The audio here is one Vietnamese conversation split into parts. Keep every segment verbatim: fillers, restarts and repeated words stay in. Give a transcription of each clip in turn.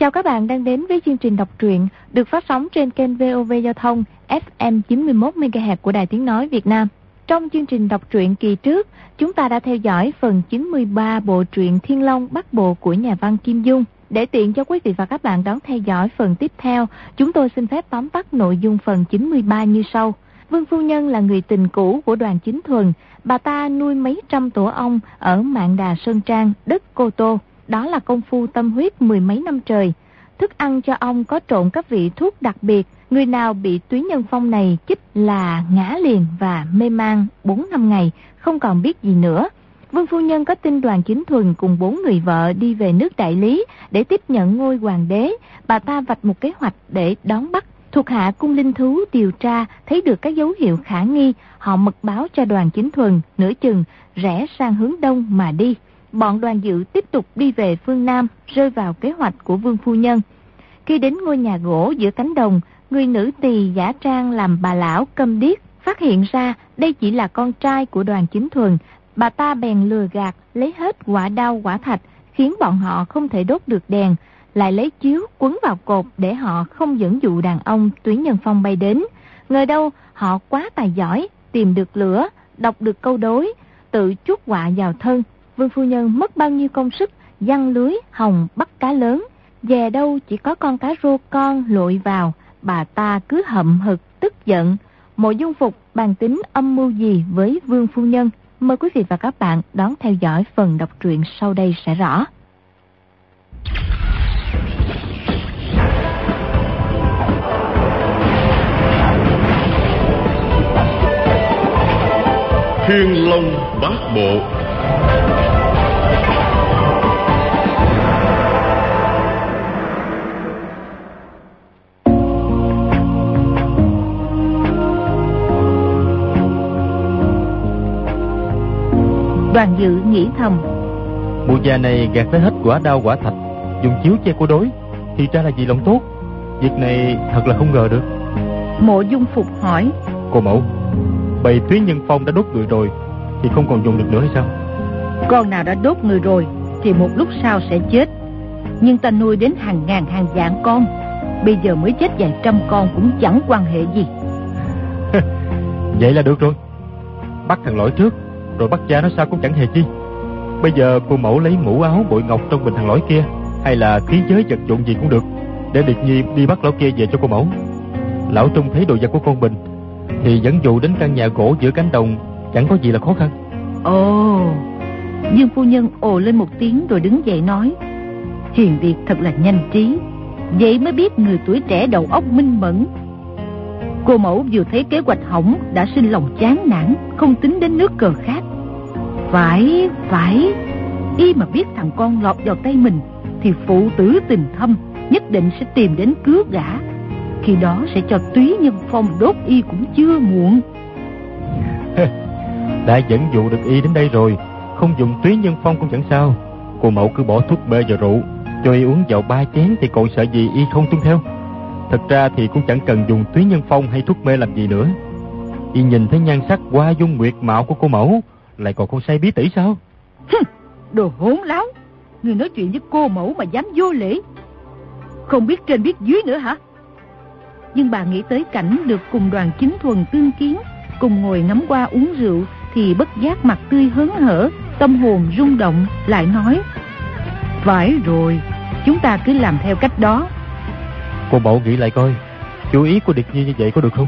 Chào các bạn đang đến với chương trình đọc truyện được phát sóng trên kênh vê o vê Giao thông ép em chín mươi mốt mê ga héc của Đài Tiếng Nói Việt Nam. Trong chương trình đọc truyện kỳ trước, chúng ta đã theo dõi phần chín mươi ba bộ truyện Thiên Long Bắc Bộ của nhà văn Kim Dung. Để tiện cho quý vị và các bạn đón theo dõi phần tiếp theo, chúng tôi xin phép tóm tắt nội dung phần chín mươi ba như sau. Vương phu nhân là người tình cũ của Đoàn Chính Thuần. Bà ta nuôi mấy trăm tổ ong ở Mạn Đà Sơn Trang, đất Cô Tô. Đó là công phu tâm huyết mười mấy năm trời. Thức ăn cho ong có trộn các vị thuốc đặc biệt. Người nào bị túy nhân phong này chích là ngã liền và mê man bốn năm ngày, không còn biết gì nữa. Vương phu nhân có tin Đoàn Chính Thuần cùng bốn người vợ đi về nước Đại Lý để tiếp nhận ngôi hoàng đế. Bà ta vạch một kế hoạch để đón bắt. Thuộc hạ cung linh thú điều tra thấy được các dấu hiệu khả nghi, họ mật báo cho Đoàn Chính Thuần, nửa chừng rẽ sang hướng đông mà đi. Bọn Đoàn Dự tiếp tục đi về phương Nam, rơi vào kế hoạch của Vương phu nhân. Khi đến ngôi nhà gỗ giữa cánh đồng, người nữ tỳ giả trang làm bà lão câm điếc, phát hiện ra đây chỉ là con trai của Đoàn Chính Thuần. Bà ta bèn lừa gạt, lấy hết quả đao quả thạch, khiến bọn họ không thể đốt được đèn, lại lấy chiếu quấn vào cột để họ không dẫn dụ đàn ông túy nhân phong bay đến. Ngờ đâu họ quá tài giỏi, tìm được lửa, đọc được câu đối, tự chuốc họa vào thân. Vương phu nhân mất bao nhiêu công sức giăng lưới hồng bắt cá lớn, về đâu chỉ có con cá rô con lội vào. Bà ta cứ hậm hực tức giận. Mộ Dung Phục bàn tính âm mưu gì với Vương phu nhân? Mời quý vị và các bạn đón theo dõi phần đọc truyện sau đây sẽ rõ. Thiên Long Bát Bộ. Đoàn Dự nghĩ thầm, mụ già này gạt tới hết quả đao quả thạch, dùng chiếu che cô đối, thì ra là vì lòng tốt. Việc này thật là không ngờ được. Mộ Dung Phục hỏi, cô mẫu, bầy túy nhân phong đã đốt người rồi thì không còn dùng được nữa hay sao? Con nào đã đốt người rồi thì một lúc sau sẽ chết. Nhưng ta nuôi đến hàng ngàn hàng vạn con, bây giờ mới chết vài trăm con cũng chẳng quan hệ gì. Vậy là được rồi. Bắt thằng lõi trước, rồi bắt cha nó sao cũng chẳng hề chi. Bây giờ cô mẫu lấy mũ áo bội ngọc trong bình thằng lõi kia, hay là khí giới vật dụng gì cũng được, để Điệt Nhi đi bắt lão kia về cho cô mẫu. Lão trông thấy đồ vật của con Bình thì dẫn dụ đến căn nhà gỗ giữa cánh đồng, chẳng có gì là khó khăn. Ồ. Dương phu nhân ồ lên một tiếng rồi đứng dậy nói, Hiền Điệt thật là nhanh trí, vậy mới biết người tuổi trẻ đầu óc minh mẫn. Cô mẫu vừa thấy kế hoạch hỏng đã sinh lòng chán nản, không tính đến nước cờ khác. Phải, phải, y mà biết thằng con lọt vào tay mình thì phụ tử tình thâm, nhất định sẽ tìm đến cứu gã. Khi đó sẽ cho túy nhân phong đốt y cũng chưa muộn. Đã dẫn dụ được y đến đây rồi, không dùng túy nhân phong cũng chẳng sao. Cô mẫu cứ bỏ thuốc mê vào rượu, cho y uống vào ba chén thì còn sợ gì y không tuân theo. Thật ra thì cũng chẳng cần dùng túy nhân phong hay thuốc mê làm gì nữa. Y nhìn thấy nhan sắc hoa dung nguyệt mạo của cô mẫu, lại còn không say bí tỉ sao? Đồ hỗn láo, người nói chuyện với cô mẫu mà dám vô lễ, không biết trên biết dưới nữa hả? Nhưng bà nghĩ tới cảnh được cùng Đoàn Chính Thuần tương kiến, cùng ngồi ngắm hoa uống rượu, thì bất giác mặt tươi hớn hở, tâm hồn rung động, lại nói, phải rồi, chúng ta cứ làm theo cách đó. Cô mẫu nghĩ lại coi, chú ý của Điệt Nhi như vậy có được không?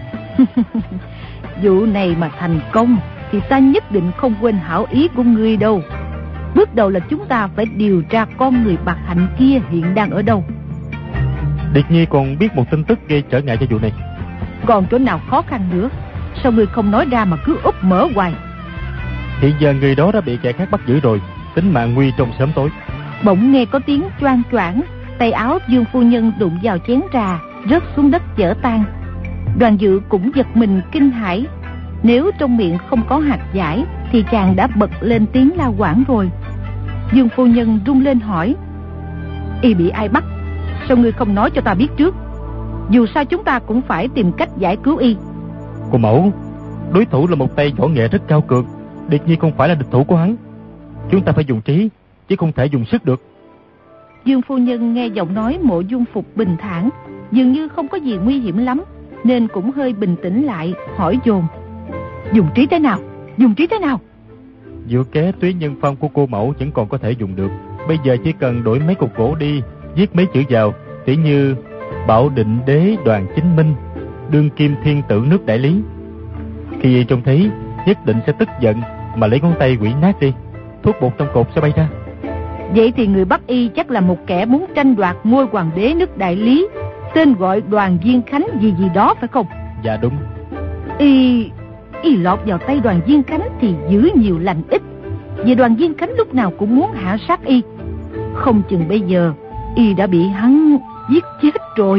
Vụ này mà thành công thì ta nhất định không quên hảo ý của ngươi đâu. Bước đầu là chúng ta phải điều tra con người bạc hạnh kia hiện đang ở đâu. Điệt Nhi còn biết một tin tức gây trở ngại cho vụ này. Còn chỗ nào khó khăn nữa? Sao ngươi không nói ra mà cứ úp mở hoài? Hiện giờ người đó đã bị kẻ khác bắt giữ rồi, tính mạng nguy trong sớm tối. Bỗng nghe có tiếng choang choảng, tay áo Dương phu nhân đụng vào chén trà, rớt xuống đất vỡ tan. Đoàn Dự cũng giật mình kinh hãi. Nếu trong miệng không có hạt dải thì chàng đã bật lên tiếng la quảng rồi. Dương phu nhân run lên hỏi, y bị ai bắt? Sao ngươi không nói cho ta biết trước? Dù sao chúng ta cũng phải tìm cách giải cứu y. Cô mẫu, đối thủ là một tay võ nghệ rất cao cường, Điệt Nhi không phải là địch thủ của hắn. Chúng ta phải dùng trí, chứ không thể dùng sức được. Dương phu nhân nghe giọng nói Mộ Dung Phục bình thản, dường như không có gì nguy hiểm lắm, nên cũng hơi bình tĩnh lại, hỏi dồn: dùng trí thế nào? Dùng trí thế nào? Dựa kế túy nhân phong của cô mẫu vẫn còn có thể dùng được. Bây giờ chỉ cần đổi mấy cục gỗ đi, viết mấy chữ vào, tỉ như Bảo Định Đế Đoàn Chính Minh, đương kim thiên tử nước Đại Lý. Khi y trông thấy, nhất định sẽ tức giận mà lấy ngón tay quỷ nát đi, thuốc bột trong cột sẽ bay ra. Vậy thì người bắt y chắc là một kẻ muốn tranh đoạt ngôi hoàng đế nước Đại Lý, tên gọi Đoàn Viên Khánh gì gì đó phải không? Dạ đúng. Y... y lọt vào tay Đoàn Viên Khánh thì giữ nhiều lành ít, vì Đoàn Viên Khánh lúc nào cũng muốn hạ sát y. Không chừng bây giờ y đã bị hắn giết chết rồi.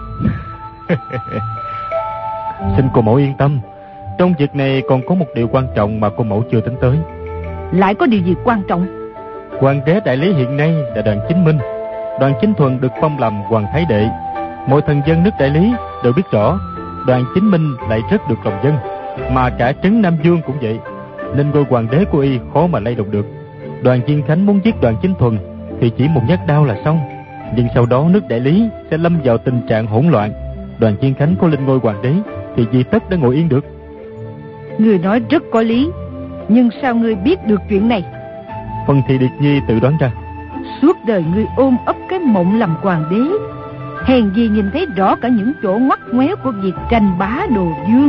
Xin cô mẫu yên tâm, trong việc này còn có một điều quan trọng mà cô mẫu chưa tính tới. Lại có điều gì quan trọng? Hoàng đế Đại Lý hiện nay là Đoàn Chính Minh. Đoàn Chính Thuần được phong làm hoàng thái đệ. Mọi thần dân nước Đại Lý đều biết rõ Đoàn Chính Minh lại rất được lòng dân, mà cả trấn Nam Dương cũng vậy, nên ngôi hoàng đế của y khó mà lay động được. Đoàn Viên Khánh muốn giết Đoàn Chính Thuần thì chỉ một nhát đao là xong, nhưng sau đó nước Đại Lý sẽ lâm vào tình trạng hỗn loạn. Đoàn Viên Khánh có lên ngôi hoàng đế thì vì tất đã ngồi yên được. Người nói rất có lý, nhưng sao ngươi biết được chuyện này? Phần thì Điệt Nhi tự đoán ra. Suốt đời ngươi ôm ấp cái mộng làm hoàng đế, hèn gì nhìn thấy rõ cả những chỗ ngoắt ngoéo của việc tranh bá đồ vương.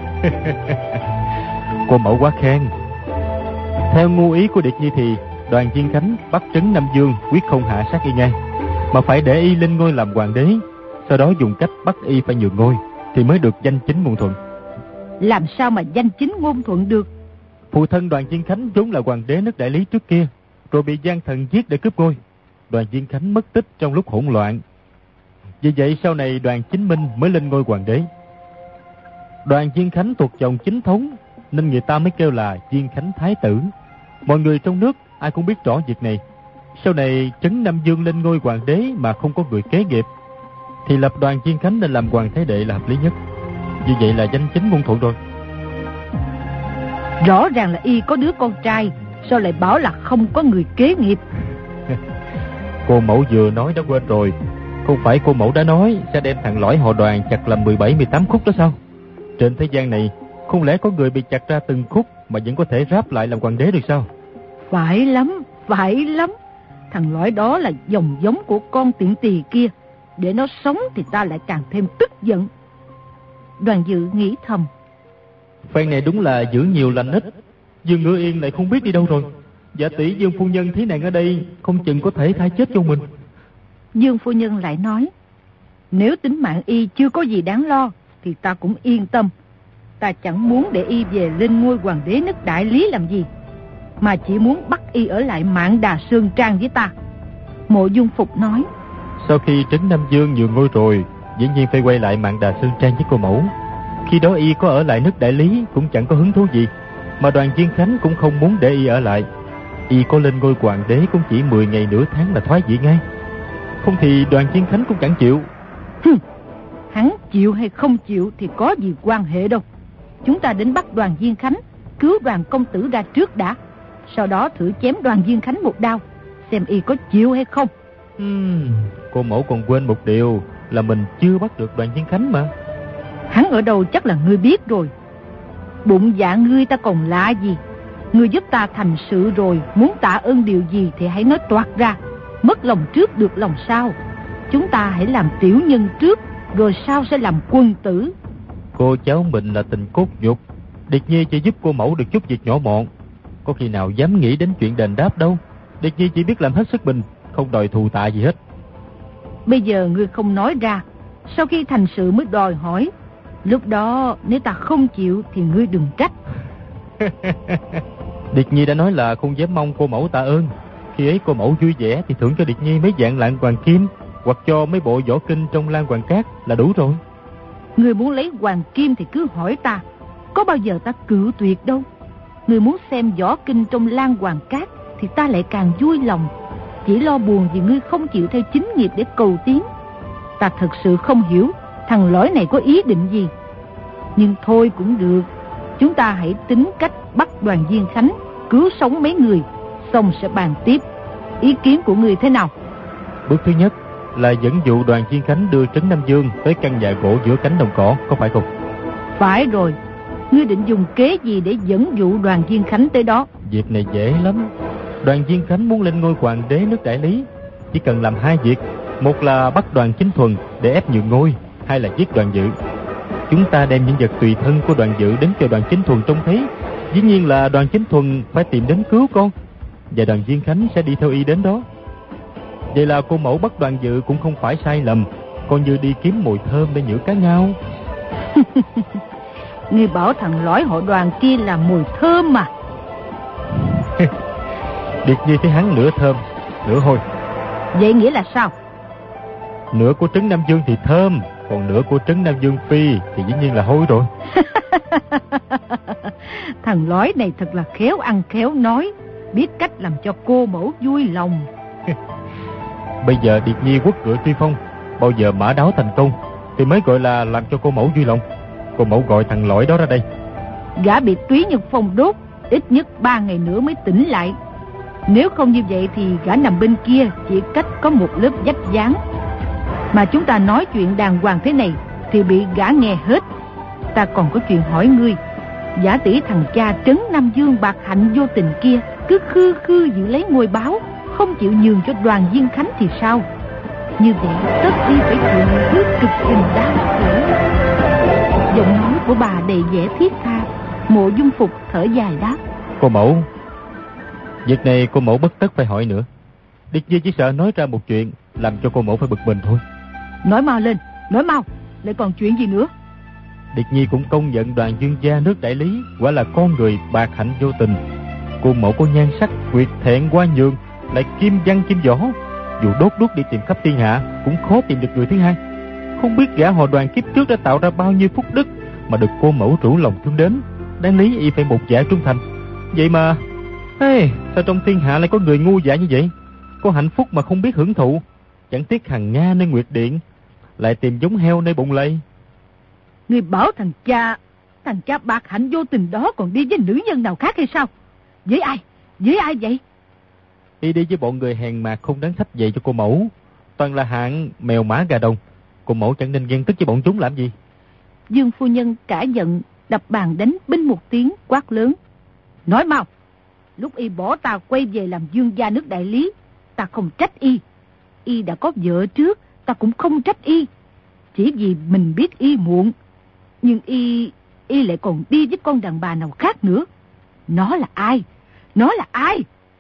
Cô mẫu quá khen. Theo ngu ý của Điệt Nhi thì Đoàn Viên Khánh bắt trấn Nam Dương quyết không hạ sát y ngay, mà phải để y lên ngôi làm hoàng đế, sau đó dùng cách bắt y phải nhường ngôi thì mới được danh chính ngôn thuận. Làm sao mà danh chính ngôn thuận được? Phụ thân Đoàn Viên Khánh vốn là hoàng đế nước Đại Lý trước kia, rồi bị gian thần giết để cướp ngôi. Đoàn Viên Khánh mất tích trong lúc hỗn loạn, vì vậy sau này Đoàn Chính Minh mới lên ngôi hoàng đế. Đoàn Viên Khánh thuộc dòng chính thống nên người ta mới kêu là Viên Khánh Thái tử. Mọi người trong nước ai cũng biết rõ việc này. Sau này trấn Nam Dương lên ngôi hoàng đế mà không có người kế nghiệp, thì lập Đoàn Viên Khánh lên làm hoàng thái đệ là hợp lý nhất. Như vậy là danh chính ngôn thuận rồi. Rõ ràng là y có đứa con trai, sao lại bảo là không có người kế nghiệp? Cô mẫu vừa nói đã quên rồi. Không phải cô mẫu đã nói sẽ đem thằng lõi họ Đoàn chặt làm mười bảy mười tám khúc đó sao? Trên thế gian này không lẽ có người bị chặt ra từng khúc mà vẫn có thể ráp lại làm hoàng đế được sao? Phải lắm, phải lắm. Thằng lõi đó là dòng giống của con tiện tỳ kia, để nó sống thì ta lại càng thêm tức giận. Đoàn Dự nghĩ thầm, phen này đúng là giữ nhiều lành ít. Dương Ngữ Yên lại không biết đi đâu rồi. Dạ tỷ Dương phu nhân thấy nàng ở đây, không chừng có thể tha chết cho mình. Dương phu nhân lại nói, nếu tính mạng y chưa có gì đáng lo thì ta cũng yên tâm. Ta chẳng muốn để y về lên ngôi hoàng đế nước Đại Lý làm gì, mà chỉ muốn bắt y ở lại Mạn Đà Sơn Trang với ta. Mộ Dung Phục nói, sau khi trấn Nam Dương nhường ngôi rồi, dĩ nhiên phải quay lại Mạn Đà Sơn Trang với cô mẫu. Khi đó y có ở lại nước Đại Lý cũng chẳng có hứng thú gì, mà Đoàn Viên Khánh cũng không muốn để y ở lại. Y có lên ngôi hoàng đế cũng chỉ mười ngày nửa tháng là thoái vị ngay. Không thì Đoàn Viên Khánh cũng chẳng chịu. Hừm, hắn chịu hay không chịu thì có gì quan hệ đâu. Chúng ta đến bắt Đoàn Viên Khánh, cứu Đoàn công tử ra trước đã, sau đó thử chém Đoàn Viên Khánh một đao, xem y có chịu hay không. uhm, Cô mẫu còn quên một điều là mình chưa bắt được Đoàn Viên Khánh mà. Hắn ở đâu chắc là ngươi biết rồi. Bụng dạ ngươi ta còn lạ gì. Ngươi giúp ta thành sự rồi, muốn tạ ơn điều gì thì hãy nói toạc ra. Mất lòng trước được lòng sau. Chúng ta hãy làm tiểu nhân trước, rồi sau sẽ làm quân tử. Cô cháu mình là tình cốt nhục, Điệt Nhi chỉ giúp cô mẫu được chút việc nhỏ mọn, có khi nào dám nghĩ đến chuyện đền đáp đâu. Điệt Nhi chỉ biết làm hết sức mình, không đòi thù tạ gì hết. Bây giờ ngươi không nói ra, sau khi thành sự mới đòi hỏi. Lúc đó nếu ta không chịu thì ngươi đừng trách. Điệt Nhi đã nói là không dám mong cô mẫu tạ ơn. Khi ấy cô mẫu vui vẻ thì thưởng cho Điệt Nhi mấy vạn lạng hoàng kim, hoặc cho mấy bộ võ kinh trong Lan Hoàng Cát là đủ rồi. Ngươi muốn lấy hoàng kim thì cứ hỏi ta, có bao giờ ta cự tuyệt đâu. Ngươi muốn xem võ kinh trong Lan Hoàng Cát thì ta lại càng vui lòng. Chỉ lo buồn vì ngươi không chịu theo chính nghiệp để cầu tiến. Ta thật sự không hiểu thằng lõi này có ý định gì. Nhưng thôi cũng được, chúng ta hãy tính cách bắt Đoàn Viên Khánh, cứu sống mấy người, xong sẽ bàn tiếp. Ý kiến của ngươi thế nào? Bước thứ nhất là dẫn dụ đoàn Diên Khánh đưa Trấn Nam Dương tới căn nhà gỗ giữa cánh đồng cỏ, có phải không? Phải rồi. Ngươi định dùng kế gì để dẫn dụ đoàn Diên Khánh tới đó? Việc này dễ lắm. Đoàn Diên Khánh muốn lên ngôi hoàng đế nước Đại Lý, chỉ cần làm hai việc. Một là bắt Đoàn Chính Thuần để ép nhường ngôi, hai là giết Đoàn Dự. Chúng ta đem những vật tùy thân của Đoàn Dự đến cho Đoàn Chính Thuần trông thấy. Dĩ nhiên là Đoàn Chính Thuần phải tìm đến cứu con, và Đoàn Diên Khánh sẽ đi theo y đến đó. Vậy là cô mẫu bắt Đoàn Dự cũng không phải sai lầm, còn như đi kiếm mùi thơm để nhử cá nhau. Ngươi bảo thằng lõi họ Đoàn kia là mùi thơm mà. Điệt Nhi thấy hắn nửa thơm nửa hôi. Vậy nghĩa là sao? Nửa của Trấn Nam Dương thì thơm, còn nửa của Trấn Nam Dương Phi thì dĩ nhiên là hôi rồi. Thằng lõi này thật là khéo ăn khéo nói, biết cách làm cho cô mẫu vui lòng. Bây giờ Điệt Nhi quất ngựa truy phong, bao giờ mã đáo thành công thì mới gọi là làm cho cô mẫu vui lòng. Cô mẫu gọi thằng lõi đó ra đây. Gã bị Túy Nhật Phong đốt, ít nhất ba ngày nữa mới tỉnh lại. Nếu không như vậy thì gã nằm bên kia chỉ cách có một lớp vách dán. Mà chúng ta nói chuyện đàng hoàng thế này thì bị gã nghe hết. Ta còn có chuyện hỏi ngươi. Giả tỷ thằng cha Trấn Nam Dương bạc hạnh vô tình kia cứ khư khư giữ lấy ngôi báo, không chịu nhường cho Đoàn Diên Khánh thì sao? Như vậy tất đi phải chịu thứ cực hình đau khổ. Giọng nói của bà đầy vẻ thiết tha. Mộ Dung Phục thở dài đáp: Cô mẫu, việc này cô mẫu bất tất phải hỏi nữa. Điệt Nhi chỉ sợ nói ra một chuyện làm cho cô mẫu phải bực mình thôi. Nói mau lên, nói mau, lại còn chuyện gì nữa? Điệt Nhi cũng công nhận Đoàn Dương gia nước Đại Lý quả là con người bạc hạnh vô tình. Cô mẫu có nhan sắc quyệt thẹn qua nhường, lại kim văn kim võ, dù đốt đuốc đi tìm khắp thiên hạ cũng khó tìm được người thứ hai. Không biết gã họ Đoàn kiếp trước đã tạo ra bao nhiêu phúc đức mà được cô mẫu rủ lòng thương đến. Đáng lý y phải một dạ trung thành. Vậy mà hey, sao trong thiên hạ lại có người ngu dại như vậy? Có hạnh phúc mà không biết hưởng thụ, chẳng tiếc hằng nga nơi nguyệt điện, lại tìm giống heo nơi bụng lầy. Ngươi bảo thằng cha Thằng cha bạc hạnh vô tình đó còn đi với nữ nhân nào khác hay sao? Với ai? Với ai vậy? Y đi với bọn người hèn mạt không đáng trách vậy cho cô mẫu. Toàn là hạng mèo mã gà đồng. Cô mẫu chẳng nên ghen tức với bọn chúng làm gì. Dương phu nhân cả giận, đập bàn đánh binh một tiếng, quát lớn: Nói mau! Lúc y bỏ ta quay về làm dương gia nước Đại Lý, ta không trách y. Y đã có vợ trước, ta cũng không trách y. Chỉ vì mình biết y muộn. Nhưng y Y lại còn đi với con đàn bà nào khác nữa. Nó là ai? Nó là ai?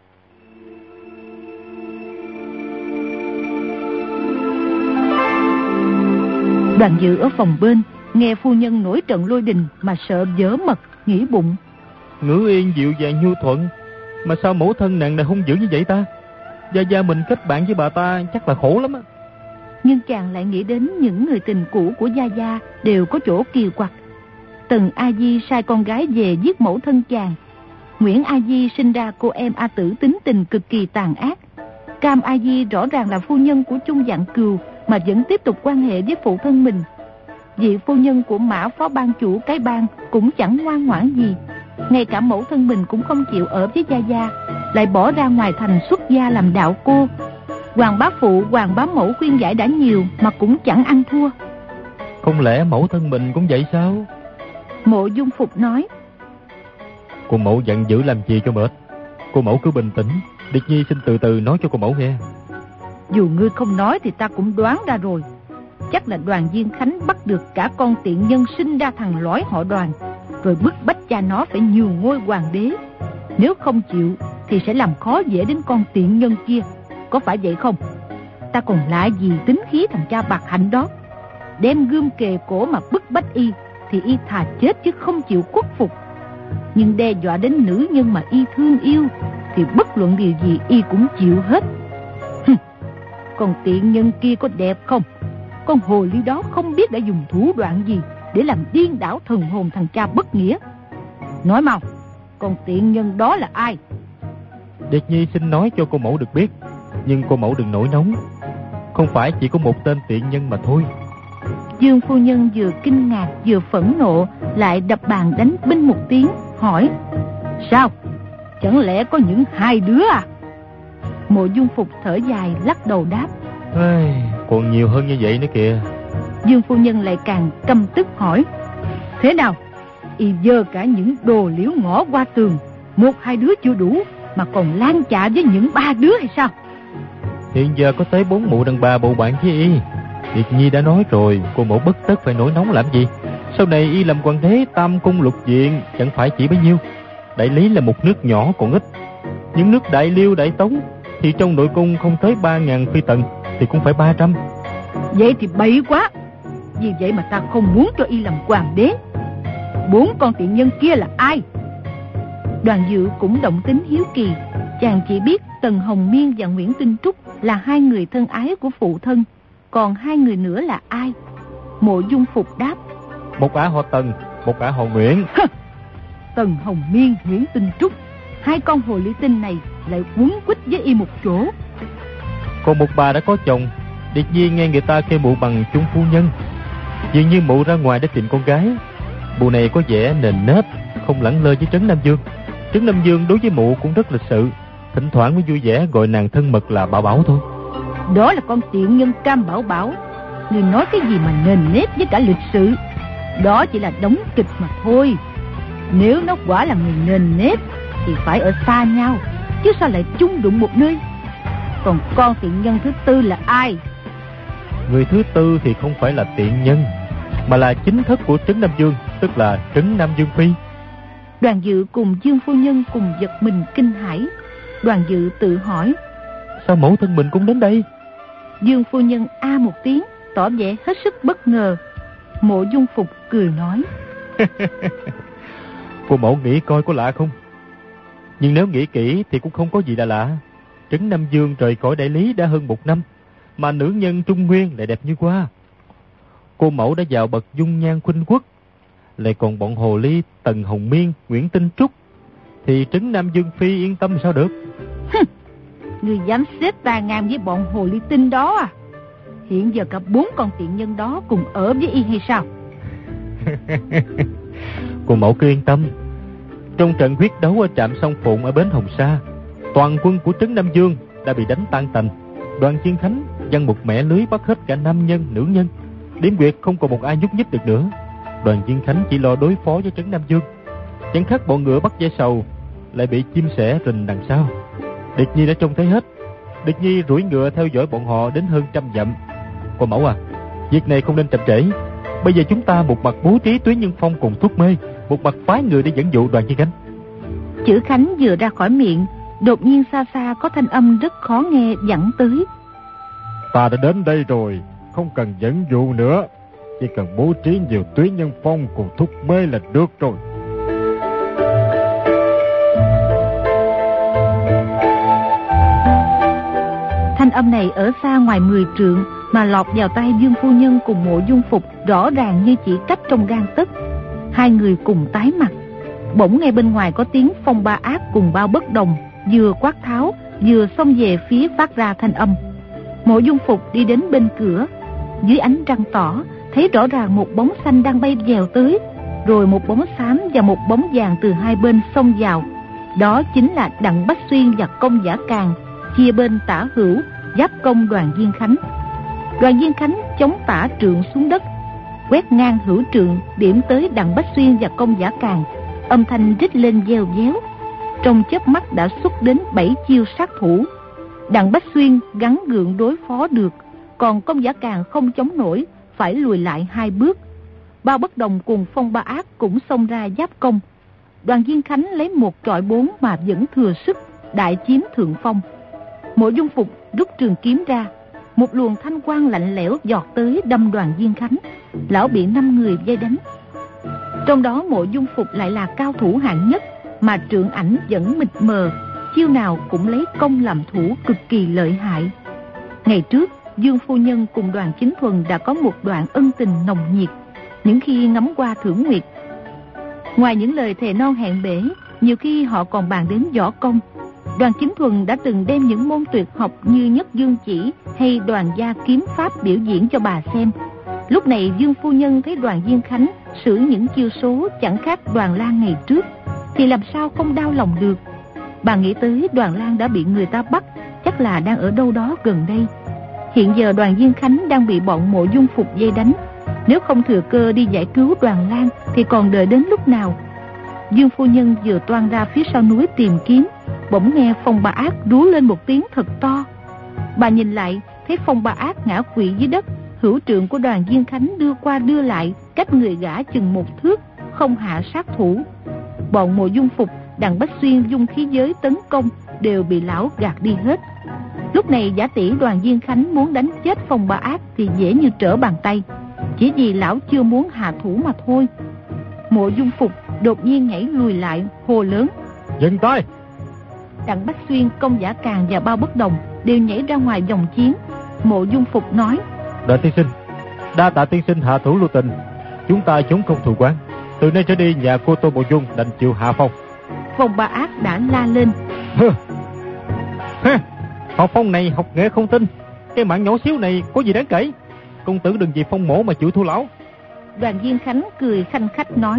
Đoàn Dự ở phòng bên nghe phu nhân nổi trận lôi đình mà sợ vỡ mật, nghĩ bụng: Ngữ yên dịu dàng nhu thuận, mà sao mẫu thân nàng lại hung dữ như vậy ta? Gia Gia mình kết bạn với bà ta chắc là khổ lắm á. Nhưng chàng lại nghĩ đến những người tình cũ của Gia Gia đều có chỗ kỳ quặc. Tần A Di sai con gái về giết mẫu thân chàng. Nguyễn A Di sinh ra cô em A Tử tính tình cực kỳ tàn ác. Cam A Di rõ ràng là phu nhân của Chung Dạng Cừu mà vẫn tiếp tục quan hệ với phụ thân mình. Vị phu nhân của Mã phó ban chủ cái bang cũng chẳng ngoan ngoãn gì. Ngay cả mẫu thân mình cũng không chịu ở với Gia Gia, lại bỏ ra ngoài thành xuất gia làm đạo cô. Hoàng bá phụ, hoàng bá mẫu khuyên giải đã nhiều mà cũng chẳng ăn thua. Không lẽ mẫu thân mình cũng vậy sao? Mộ Dung Phục nói: Cô mẫu giận dữ làm gì cho mệt. Cô mẫu cứ bình tĩnh, Điệt Nhi xin từ từ nói cho cô mẫu nghe. Dù ngươi không nói thì ta cũng đoán ra rồi. Chắc là Đoàn Diên Khánh bắt được cả con tiện nhân sinh ra thằng lõi họ Đoàn, rồi bức bách cha nó phải nhường ngôi hoàng đế. Nếu không chịu thì sẽ làm khó dễ đến con tiện nhân kia. Có phải vậy không? Ta còn lạ gì tính khí thằng cha bạc hạnh đó. Đem gươm kề cổ mà bức bách y thì y thà chết chứ không chịu khuất phục. Nhưng đe dọa đến nữ nhân mà y thương yêu thì bất luận điều gì y cũng chịu hết. Hừm, còn tiện nhân kia có đẹp không? Con hồ ly đó không biết đã dùng thủ đoạn gì để làm điên đảo thần hồn thằng cha bất nghĩa. Nói mau, con tiện nhân đó là ai? Điệt Nhi xin nói cho cô mẫu được biết, nhưng cô mẫu đừng nổi nóng. Không phải chỉ có một tên tiện nhân mà thôi. Dương phu nhân vừa kinh ngạc vừa phẫn nộ, lại đập bàn đánh binh một tiếng, hỏi: Sao? Chẳng lẽ có những hai đứa à? Mộ Dung Phục thở dài lắc đầu đáp: Ây, còn nhiều hơn như vậy nữa kìa. Dương phu nhân lại càng căm tức hỏi: thế nào, y dơ cả những đồ liễu ngõ qua tường, một hai đứa chưa đủ mà còn lan chạ với những ba đứa hay sao? Hiện giờ có tới bốn mụ đàn bà bầu bạn với y. Điệt Nhi đã nói rồi, cô mẫu bất tất phải nổi nóng làm gì. Sau này y làm hoàng đế tam cung lục viện, chẳng phải chỉ bấy nhiêu. Đại Lý là một nước nhỏ còn ít. Những nước Đại Liêu, Đại Tống thì trong nội cung không tới ba ngàn phi tần, thì cũng phải ba trăm. Vậy thì bậy quá. Vì vậy mà ta không muốn cho y làm hoàng đế. Bốn con tiện nhân kia là ai? Đoàn Dự cũng động tính hiếu kỳ. Chàng chỉ biết Tần Hồng Miên và Nguyễn Tinh Trúc là hai người thân ái của phụ thân. Còn hai người nữa là ai? Mộ Dung Phục đáp: một ả họ Tần, một ả họ Nguyễn. Tần Hồng Miên, Nguyễn Tinh Trúc, hai con hồ ly tinh này lại quấn quýt với y một chỗ. Còn một bà đã có chồng, Điệt Nhi nghe người ta kêu mụ bằng chung phu nhân. Dường như mụ ra ngoài để tìm con gái. Mụ này có vẻ nền nếp, không lẳng lơ với Trấn Nam Dương. Trấn Nam Dương đối với mụ cũng rất lịch sự, thỉnh thoảng mới vui vẻ gọi nàng thân mật là Bảo Bảo thôi. Đó là con tiện nhân Cam Bảo Bảo. Người nói cái gì mà nền nếp với cả lịch sự? Đó chỉ là đóng kịch mà thôi. Nếu nó quả là người nền nếp thì phải ở xa nhau, chứ sao lại chung đụng một nơi? Còn con tiện nhân thứ tư là ai? Người thứ tư thì không phải là tiện nhân, mà là chính thất của Trấn Nam Dương, tức là Trấn Nam Dương Phi. Đoàn Dự cùng Dương phu nhân cùng giật mình kinh hãi. Đoàn Dự tự hỏi: sao mẫu thân mình cũng đến đây? Dương phu nhân a một tiếng, tỏ vẻ hết sức bất ngờ. Mộ Dung Phục cười nói: cô mẫu nghĩ coi có lạ không? Nhưng nếu nghĩ kỹ thì cũng không có gì là lạ. Trấn Nam Dương rời khỏi Đại Lý đã hơn một năm, mà nữ nhân Trung Nguyên lại đẹp như hoa. Cô mẫu đã vào bậc dung nhan khuynh quốc, lại còn bọn hồ ly Tần Hồng Miên, Nguyễn Tinh Trúc, thì Trấn Nam Dương Phi yên tâm sao được? Người dám xếp ta ngang với bọn hồ ly tinh đó à? Hiện giờ cả bốn con tiện nhân đó cùng ở với y hay sao? Cô mẫu cứ yên tâm. Trong trận huyết đấu ở trạm Song Phụng ở bến Hồng Sa, toàn quân của Trấn Nam Dương đã bị đánh tan tành. Đoàn Chiên Khánh giăng một mẻ lưới bắt hết cả nam nhân, nữ nhân. Điểm quyệt không còn một ai nhúc nhích được nữa. Đoàn Chiên Khánh chỉ lo đối phó với Trấn Nam Dương. Chẳng khác bọn ngựa bắt dây sầu lại bị chim sẻ rình đằng sau. Điệt Nhi đã trông thấy hết. Điệt Nhi đuổi ngựa theo dõi bọn họ đến hơn trăm dặm. Cô mẫu à, việc này không nên chậm trễ. Bây giờ chúng ta một mặt bố trí Tuyến Nhân Phong cùng thuốc mê, một mặt phái người để dẫn dụ Đoàn Chiên Khánh. Chữ Khánh vừa ra khỏi miệng, đột nhiên xa xa có thanh âm rất khó nghe vẳng tới: ta đã đến đây rồi, không cần dẫn dụ nữa, chỉ cần bố trí nhiều Tuyến Nhân Phong cùng thuốc mê là được rồi. Thanh âm này ở xa ngoài mười trượng mà lọt vào tai Dương phu nhân cùng Mộ Dung Phục rõ ràng như chỉ cách trong gang tấc. Hai người cùng tái mặt. Bỗng nghe bên ngoài có tiếng Phong Ba Ác cùng Bao Bất Đồng vừa quát tháo vừa xông về phía phát ra thanh âm. Mộ Dung Phục đi đến bên cửa, dưới ánh trăng tỏ thấy rõ ràng một bóng xanh đang bay vèo tới, rồi một bóng xám và một bóng vàng từ hai bên xông vào. Đó chính là Đặng Bách Xuyên và Công Giả Càn, chia bên tả hữu giáp công Đoàn Diên Khánh. Đoàn Diên Khánh chống tả trượng xuống đất, quét ngang hữu trượng điểm tới Đặng Bách Xuyên và Công Giả Càn, âm thanh rít lên veo véo. Trong chớp mắt đã xuất đến bảy chiêu sát thủ. Đặng Bách Xuyên gắng gượng đối phó được, còn Công Giả Càn không chống nổi, phải lùi lại hai bước. Bao Bất Đồng cùng Phong Ba Ác cũng xông ra giáp công. Đoàn Diên Khánh lấy một trọi bốn mà vẫn thừa sức, đại chiếm thượng phong. Mộ Dung Phục rút trường kiếm ra, một luồng thanh quang lạnh lẽo giọt tới đâm Đoàn Diên Khánh. Lão bị năm người vây đánh. Trong đó Mộ Dung Phục lại là cao thủ hạng nhất, mà trượng ảnh vẫn mịt mờ, chiêu nào cũng lấy công làm thủ, cực kỳ lợi hại. Ngày trước Dương phu nhân cùng Đoàn Chính Thuần đã có một đoạn ân tình nồng nhiệt. Những khi ngắm qua thưởng nguyệt, ngoài những lời thề non hẹn bể, nhiều khi họ còn bàn đến võ công. Đoàn Chính Thuần đã từng đem những môn tuyệt học như Nhất Dương Chỉ hay Đoàn Gia Kiếm Pháp biểu diễn cho bà xem. Lúc này Dương phu nhân thấy Đoàn Diên Khánh sử những chiêu số chẳng khác Đoàn Lan ngày trước, thì làm sao không đau lòng được. Bà nghĩ tới Đoàn Lan đã bị người ta bắt, chắc là đang ở đâu đó gần đây. Hiện giờ Đoàn Diên Khánh đang bị bọn Mộ Dung Phục vây đánh, nếu không thừa cơ đi giải cứu Đoàn Lang thì còn đợi đến lúc nào? Dương phu nhân vừa toan ra phía sau núi tìm kiếm, bỗng nghe Phong Ba Ác rú lên một tiếng thật to. Bà nhìn lại, thấy Phong Ba Ác ngã quỵ dưới đất, hữu trượng của Đoàn Diên Khánh đưa qua đưa lại, cách người gã chừng một thước, không hạ sát thủ. Bọn Mộ Dung Phục, Đặng Bách Xuyên dung khí giới tấn công đều bị lão gạt đi hết. Lúc này giả tỷ Đoàn Diên Khánh muốn đánh chết Phong Ba Ác thì dễ như trở bàn tay, chỉ vì lão chưa muốn hạ thủ mà thôi. Mộ Dung Phục đột nhiên nhảy lùi lại, hô lớn: dừng tay! Đặng Bách Xuyên, Công Giả Càn và Bao Bất Đồng đều nhảy ra ngoài vòng chiến. Mộ Dung Phục nói: Đại tiên sinh, đa tạ tiên sinh hạ thủ lưu tình, chúng ta chống không thù quán, từ nay trở đi nhà cô Tô Mộ Dung đành chịu hạ phong. Phong Ba Ác đã la lên: Hừ, hừ, họ Phong này học nghệ không tin, cái mạng nhỏ xíu này có gì đáng kể, công tử đừng vì Phong mổ mà chịu thua lão. Đoàn Diên Khánh cười khanh khách nói: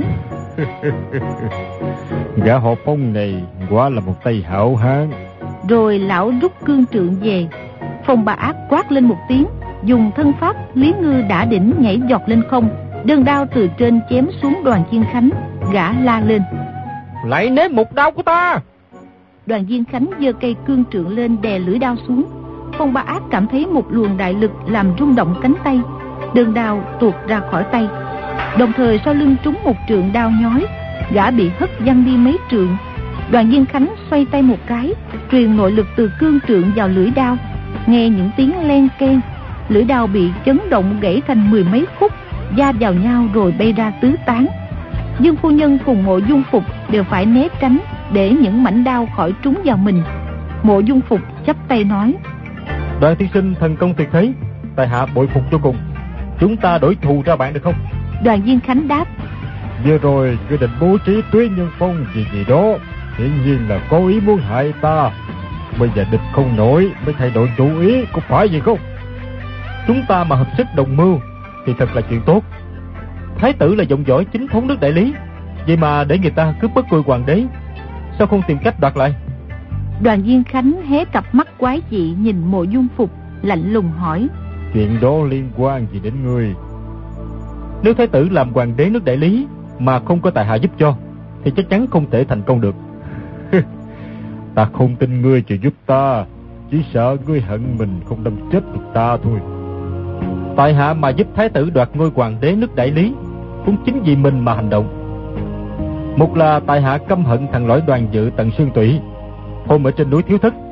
Gã họ Phong này quả là một tay hảo hán. Rồi lão rút cương trượng về. Phong Ba Ác quát lên một tiếng, dùng thân pháp Lý Ngư đã đỉnh nhảy giọt lên không, đơn đao từ trên chém xuống Đoàn Diên Khánh. Gã la lên: lại nếm một đao của ta! Đoàn Diên Khánh giơ cây cương trượng lên đè lưỡi đao xuống. Phong Ba Ác cảm thấy một luồng đại lực làm rung động cánh tay, đơn đao tuột ra khỏi tay, đồng thời sau lưng trúng một trượng đao nhói, gã bị hất văng đi mấy trượng. Đoàn Diên Khánh xoay tay một cái, truyền nội lực từ cương trượng vào lưỡi đao, nghe những tiếng len keng, lưỡi đao bị chấn động gãy thành mười mấy khúc, va vào nhau rồi bay ra tứ tán. Dương phu nhân cùng Mộ Dung Phục đều phải né tránh để những mảnh đao khỏi trúng vào mình. Mộ Dung Phục chắp tay nói: Đoàn tiên sinh thần công tuyệt thế, tại hạ bội phục vô cùng, chúng ta đổi thù ra bạn được không? Đoàn Diên Khánh đáp: Vừa rồi cứ định bố trí Tuế Nhân Phong gì gì đó, hiển nhiên là có ý muốn hại ta. Bây giờ địch không nổi mới thay đổi chủ ý, có phải gì không? Chúng ta mà hợp sức đồng mưu thì thật là chuyện tốt. Thái tử là dòng dõi chính thống nước Đại Lý, vậy mà để người ta cướp bất ngôi hoàng đế, sao không tìm cách đoạt lại? Đoàn Diên Khánh hé cặp mắt quái dị nhìn Mộ Dung Phục, lạnh lùng hỏi: Chuyện đó liên quan gì đến ngươi? Nếu thái tử làm hoàng đế nước Đại Lý mà không có tại hạ giúp cho thì chắc chắn không thể thành công được. Ta không tin ngươi chịu giúp ta, chỉ sợ ngươi hận mình không đâm chết được ta thôi. Tại hạ mà giúp thái tử đoạt ngôi hoàng đế nước Đại Lý cũng chính vì mình mà hành động. Một là tại hạ căm hận thằng lõi Đoàn Dự tận xương tủy, hôm ở trên núi Thiếu Thất,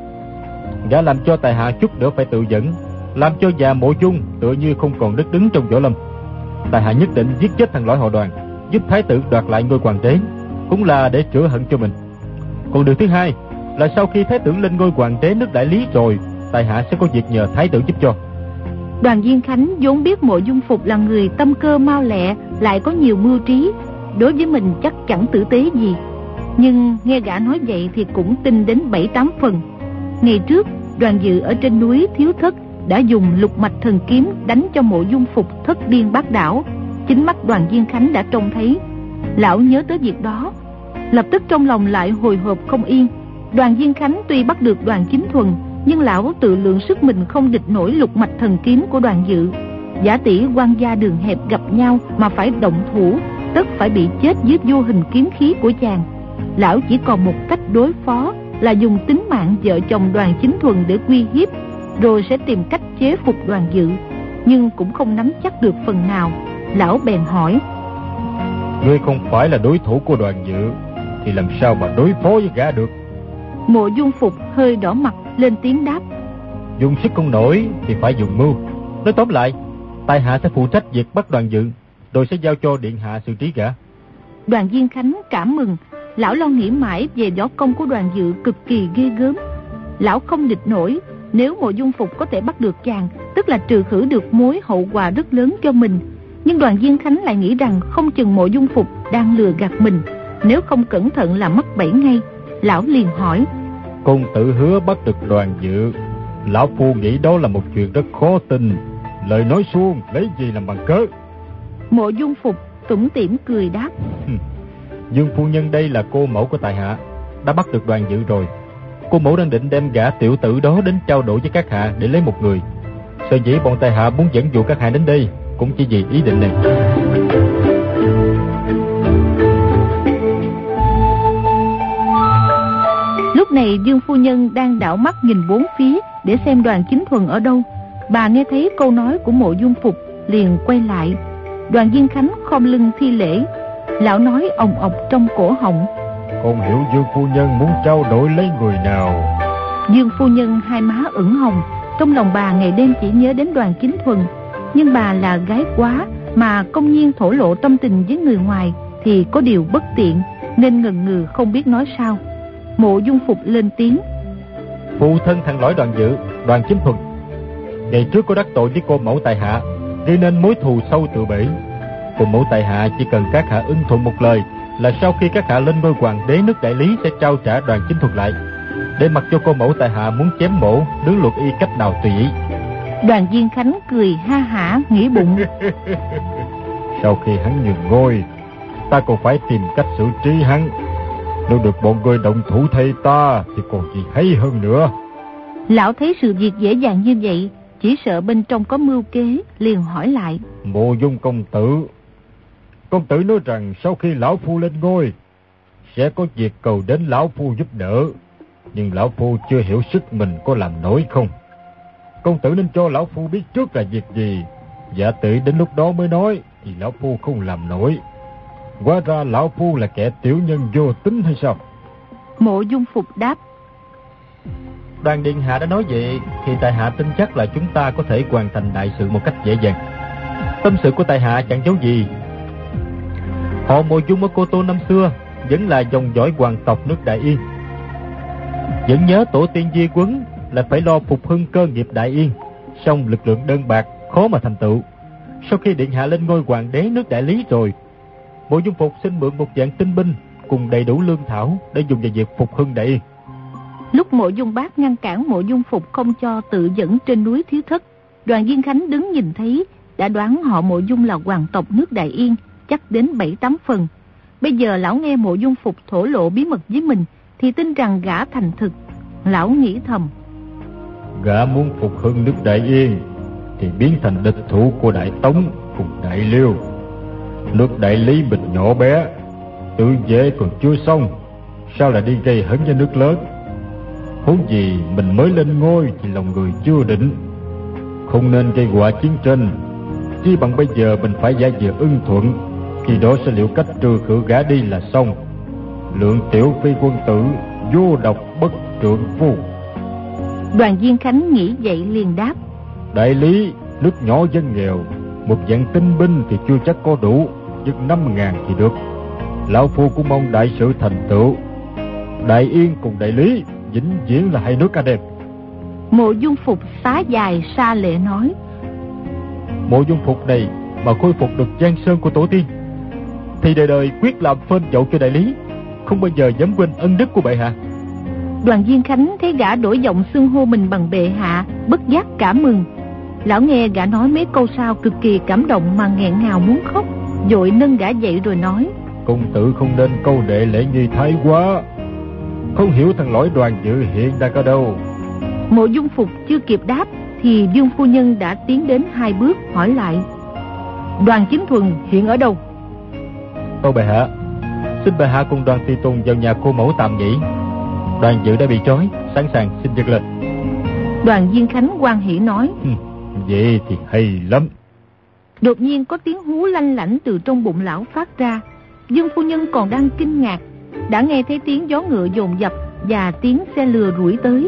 gã làm cho tại hạ chút nữa phải tự dẫn, làm cho già Mộ Dung tựa như không còn đất đứng trong võ lâm. Tại hạ nhất định giết chết thằng lõi họ Đoàn, giúp thái tử đoạt lại ngôi hoàng đế, cũng là để chữa hận cho mình. Còn điều thứ hai là sau khi thái tử lên ngôi hoàng đế nước Đại Lý rồi, tại hạ sẽ có việc nhờ thái tử giúp cho. Đoàn Diên Khánh vốn biết Mộ Dung Phục là người tâm cơ mau lẹ, lại có nhiều mưu trí, đối với mình chắc chẳng tử tế gì, nhưng nghe gã nói vậy thì cũng tin đến bảy tám phần. Ngày trước Đoàn Dự ở trên núi Thiếu Thất đã dùng lục mạch thần kiếm đánh cho Mộ Dung Phục thất điên bát đảo, chính mắt Đoàn Diên Khánh đã trông thấy. Lão nhớ tới việc đó, lập tức trong lòng lại hồi hộp không yên. Đoàn Diên Khánh tuy bắt được Đoàn Chính Thuần, nhưng lão tự lượng sức mình không địch nổi lục mạch thần kiếm của Đoàn Dự. Giả tỷ quan gia đường hẹp gặp nhau mà phải động thủ, tất phải bị chết dưới vô hình kiếm khí của chàng. Lão chỉ còn một cách đối phó là dùng tính mạng vợ chồng Đoàn Chính Thuần để uy hiếp, rồi sẽ tìm cách chế phục Đoàn Dự, nhưng cũng không nắm chắc được phần nào. Lão bèn hỏi: Ngươi không phải là đối thủ của Đoàn Dự thì làm sao mà đối phó với gã được? Mộ Dung Phục hơi đỏ mặt lên tiếng đáp: Dùng sức không nổi thì phải dùng mưu. Nói tóm lại, tại hạ sẽ phụ trách việc bắt Đoàn Dự, rồi sẽ giao cho điện hạ xử trí gã. Đoàn Diên Khánh cảm mừng. Lão lo nghĩ mãi về võ công của Đoàn Dự cực kỳ ghê gớm. Lão không địch nổi, nếu Mộ Dung Phục có thể bắt được chàng, tức là trừ khử được mối hậu quả rất lớn cho mình. Nhưng Đoàn Diên Khánh lại nghĩ rằng không chừng Mộ Dung Phục đang lừa gạt mình, nếu không cẩn thận là mắc bẫy ngay. Lão liền hỏi: Công tử hứa bắt được Đoàn Dự, lão phu nghĩ đó là một chuyện rất khó tin, lời nói suông lấy gì làm bằng cớ? Mộ Dung Phục tủm tỉm cười đáp: Dương phu nhân đây là cô mẫu của tại hạ, đã bắt được Đoàn Dự rồi. Cô mẫu đang định đem gã tiểu tử đó đến trao đổi với các hạ để lấy một người. Sở dĩ bọn tại hạ muốn dẫn dụ các hạ đến đây cũng chỉ vì ý định này. Lúc này Dương phu nhân đang đảo mắt nhìn bốn phía để xem Đoàn Chính Thuần ở đâu. Bà nghe thấy câu nói của Mộ Dung Phục liền quay lại. Đoàn Diên Khánh khom lưng thi lễ. Lão nói ồng ọc trong cổ họng: Không hiểu Dương phu nhân muốn trao đổi lấy người nào? Dương phu nhân hai má ửng hồng. Trong lòng bà ngày đêm chỉ nhớ đến Đoàn Chính Thuần. Nhưng bà là gái quá, mà công nhiên thổ lộ tâm tình với người ngoài thì có điều bất tiện, nên ngần ngừ không biết nói sao. Mộ Dung Phục lên tiếng: Phụ thân thằng lõi Đoàn Dự, Đoàn Chính Thuần, ngày trước có đắc tội với cô mẫu tại hạ, gây nên mối thù sâu tựa bể. Cô mẫu tại hạ chỉ cần các hạ ưng thuận một lời là sau khi các hạ lên ngôi hoàng đế nước Đại Lý sẽ trao trả Đoàn Chính Thuần lại, để mặc cho cô mẫu tại hạ muốn chém mổ đứng luật y cách nào tùy ý. Đoàn Diên Khánh cười ha hả nghĩ bụng: Sau khi hắn nhường ngôi, ta còn phải tìm cách xử trí hắn. Nếu được bọn ngươi động thủ thay ta thì còn gì hay hơn nữa. Lão thấy sự việc dễ dàng như vậy, chỉ sợ bên trong có mưu kế, liền hỏi lại: Mộ Dung công tử, công tử nói rằng sau khi lão phu lên ngôi sẽ có việc cầu đến lão phu giúp đỡ, nhưng lão phu chưa hiểu sức mình có làm nổi không? Công tử nên cho lão phu biết trước là việc gì, giả tỷ đến lúc đó mới nói thì lão phu không làm nổi. Hóa ra lão phu là kẻ tiểu nhân vô tính hay sao? Mộ Dung Phục đáp: Đoàn điện hạ đã nói vậy thì tại hạ tin chắc là chúng ta có thể hoàn thành đại sự một cách dễ dàng. Tâm sự của tại hạ chẳng giấu gì. Họ Mộ Dung ở Cô Tô năm xưa vẫn là dòng dõi hoàng tộc nước Đại Yên, vẫn nhớ tổ tiên di quấn là phải lo phục hưng cơ nghiệp Đại Yên, song lực lượng đơn bạc khó mà thành tựu. Sau khi điện hạ lên ngôi hoàng đế nước Đại Lý rồi, Mộ Dung Phục xin mượn một vạn tinh binh cùng đầy đủ lương thảo để dùng vào việc phục hưng Đại Yên. Lúc Mộ Dung Bác ngăn cản Mộ Dung Phục không cho tự dẫn trên núi Thiếu Thất, Đoàn Diên Khánh đứng nhìn thấy, đã đoán họ Mộ Dung là hoàng tộc nước Đại Yên chắc đến bảy tám phần. Bây giờ lão nghe Mộ Dung Phục thổ lộ bí mật với mình thì tin rằng gã thành thực. Lão nghĩ thầm: Gã muốn phục hưng nước Đại Yên thì biến thành địch thủ của Đại Tống cùng Đại Liêu. Nước Đại Lý mình nhỏ bé, tự vệ còn chưa xong, sao lại đi gây hấn với nước lớn? Huống gì mình mới lên ngôi thì lòng người chưa định, không nên gây họa chiến tranh. Chỉ bằng bây giờ mình phải giả vờ ưng thuận, khi đó sẽ liệu cách trừ khử gã đi là xong. Lượng tiểu phi quân tử, vô độc bất trượng phu. Đoàn Diên Khánh nghĩ vậy liền đáp: Đại Lý nước nhỏ dân nghèo, một vạn tinh binh thì chưa chắc có đủ, nhưng năm ngàn thì được. Lão phu cũng mong đại sự thành tựu. Đại Yên cùng Đại Lý vĩnh viễn là hai nước anh em. Mộ Dung Phục xá dài xa lệ nói: Mộ Dung Phục này mà khôi phục được giang sơn của tổ tiên thì đời đời quyết làm phên dậu cho Đại Lý, không bao giờ dám quên ân đức của bệ hạ. Đoàn Diên Khánh thấy gã đổi giọng xưng hô mình bằng bệ hạ, bất giác cảm mừng. Lão nghe gã nói mấy câu sau cực kỳ cảm động mà nghẹn ngào muốn khóc, vội nâng gã dậy rồi nói: Công tử không nên câu đệ lễ nghi thái quá. Không hiểu thằng lõi Đoàn Dự hiện đang ở đâu? Mộ Dung Phục chưa kịp đáp thì Dương phu nhân đã tiến đến hai bước hỏi lại: Đoàn Chính Thuần hiện ở đâu? Tâu bệ hạ, xin bệ hạ cùng Đoàn tùy tùng vào nhà cô mẫu tạm nghỉ. Đoàn Dự đã bị trói, sẵn sàng xin dâng lên. Đoàn Diên Khánh hoan hỉ nói: ừ, Vậy thì hay lắm. Đột nhiên có tiếng hú lanh lảnh từ trong bụng lão phát ra. Dương phu nhân còn đang kinh ngạc, đã nghe thấy tiếng gió ngựa dồn dập và tiếng xe lừa đuổi tới.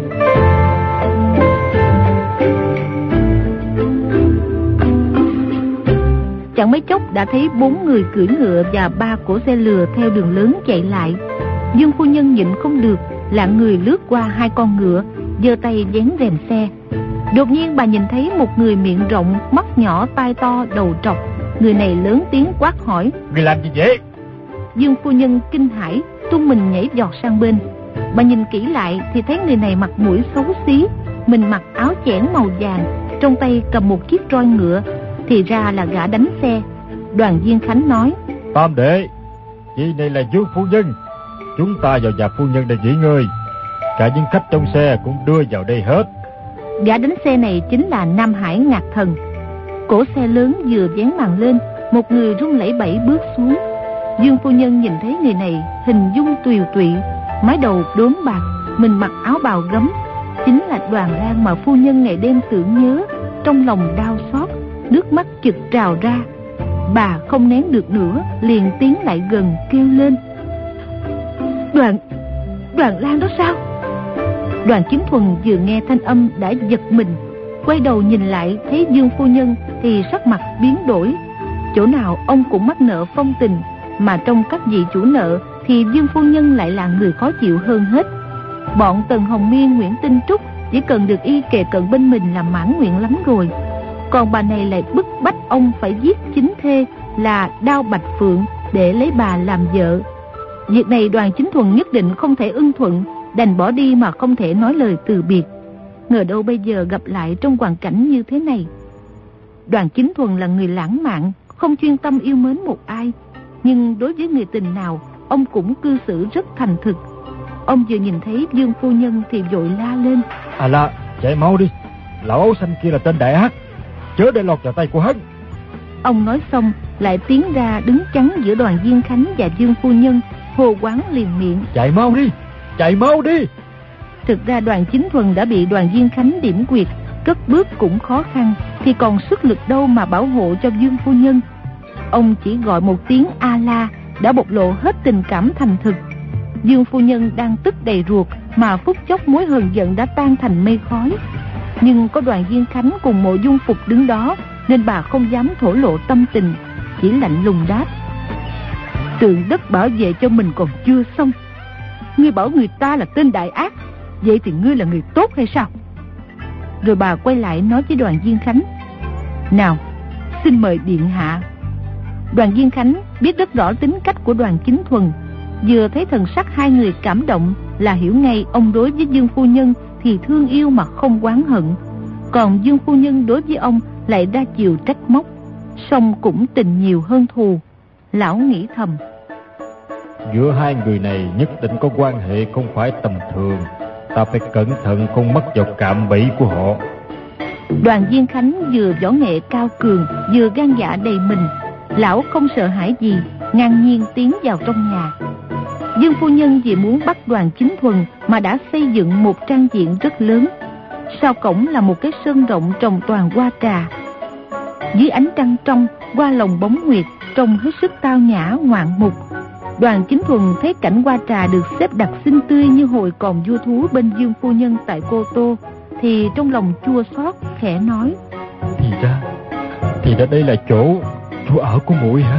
Chẳng mấy chốc đã thấy bốn người cưỡi ngựa và ba cỗ xe lừa theo đường lớn chạy lại. Dương phu nhân nhịn không được, lạng người lướt qua hai con ngựa, giơ tay vén rèm xe. Đột nhiên bà nhìn thấy một người miệng rộng, mắt nhỏ, tai to, đầu trọc. Người này lớn tiếng quát hỏi: Người làm gì vậy? Dương phu nhân kinh hãi, tung mình nhảy giọt sang bên. Bà nhìn kỹ lại thì thấy người này mặt mũi xấu xí, mình mặc áo chẽn màu vàng, trong tay cầm một chiếc roi ngựa, thì ra là gã đánh xe. Đoàn Diên Khánh nói: Tam đệ, vị này là Dương phu nhân. Chúng ta vào nhà phu nhân để nghỉ ngơi. Cả những khách trong xe cũng đưa vào đây hết. Gã đánh xe này chính là Nam Hải Ngạc Thần. Cổ xe lớn vừa vén màn lên, một người run lẩy bẩy bước xuống. Dương phu nhân nhìn thấy người này hình dung tiều tụy, mái đầu đốm bạc, mình mặc áo bào gấm, chính là Đoàn Lang mà phu nhân ngày đêm tưởng nhớ. Trong lòng đau xót, nước mắt chực trào ra. Bà không nén được nữa, liền tiến lại gần kêu lên: Đoàn, Đoàn Lang đó sao? Đoàn Chính Thuần vừa nghe thanh âm đã giật mình, quay đầu nhìn lại thấy Dương phu nhân thì sắc mặt biến đổi. Chỗ nào ông cũng mắc nợ phong tình, mà trong các vị chủ nợ thì Dương phu nhân lại là người khó chịu hơn hết. Bọn Tần Hồng Miên, Nguyễn Tinh Trúc chỉ cần được y kề cận bên mình là mãn nguyện lắm rồi. Còn bà này lại bức bách ông phải giết chính thê là Đao Bạch Phượng để lấy bà làm vợ. Việc này Đoàn Chính Thuần nhất định không thể ưng thuận, đành bỏ đi mà không thể nói lời từ biệt. Ngờ đâu bây giờ gặp lại trong hoàn cảnh như thế này. Đoàn Chính Thuần là người lãng mạn, không chuyên tâm yêu mến một ai, nhưng đối với người tình nào ông cũng cư xử rất thành thực. Ông vừa nhìn thấy Dương phu nhân thì vội la lên: À la, chạy mau đi, lão áo xanh kia là tên đại ác, chớ để lọt vào tay của hắn. Ông nói xong lại tiến ra đứng chắn giữa Đoàn Diên Khánh và Dương phu nhân, hô quán liền miệng: Chạy mau đi, chạy mau đi. Thực ra Đoàn Chính Thuần đã bị Đoàn Diên Khánh điểm quyệt, cất bước cũng khó khăn, thì còn sức lực đâu mà bảo hộ cho Dương phu nhân. Ông chỉ gọi một tiếng a la đã bộc lộ hết tình cảm thành thực. Dương phu nhân đang tức đầy ruột, mà phút chốc mối hờn giận đã tan thành mây khói. Nhưng có Đoàn Diên Khánh cùng Mộ Dung Phục đứng đó, nên bà không dám thổ lộ tâm tình, chỉ lạnh lùng đáp: Tượng đất bảo vệ cho mình còn chưa xong, ngươi bảo người ta là tên đại ác, vậy thì ngươi là người tốt hay sao? Rồi bà quay lại nói với Đoàn Diên Khánh: Nào, xin mời điện hạ. Đoàn Diên Khánh biết rất rõ tính cách của Đoàn Chính Thuần, vừa thấy thần sắc hai người cảm động là hiểu ngay ông đối với Dương phu nhân thì thương yêu mà không oán hận, còn Dương phu nhân đối với ông lại đa chiều trách móc, song cũng tình nhiều hơn thù. Lão nghĩ thầm: Giữa hai người này nhất định có quan hệ không phải tầm thường, ta phải cẩn thận không mất vào cạm bẫy của họ. Đoàn Diên Khánh vừa võ nghệ cao cường, vừa gan dạ đầy mình. Lão không sợ hãi gì, ngang nhiên tiến vào trong nhà. Dương phu nhân vì muốn bắt Đoàn Chính Thuần mà đã xây dựng một trang viện rất lớn. Sau cổng là một cái sân rộng trồng toàn hoa trà. Dưới ánh trăng trong, hoa lồng bóng nguyệt, trông hết sức tao nhã ngoạn mục. Đoàn Chính Thuần thấy cảnh hoa trà được xếp đặt xinh tươi như hồi còn vua thú bên Dương phu nhân tại Cô Tô, thì trong lòng chua xót, khẽ nói: Thì ra, thì ra đây là chỗ chỗ ở của muội hả?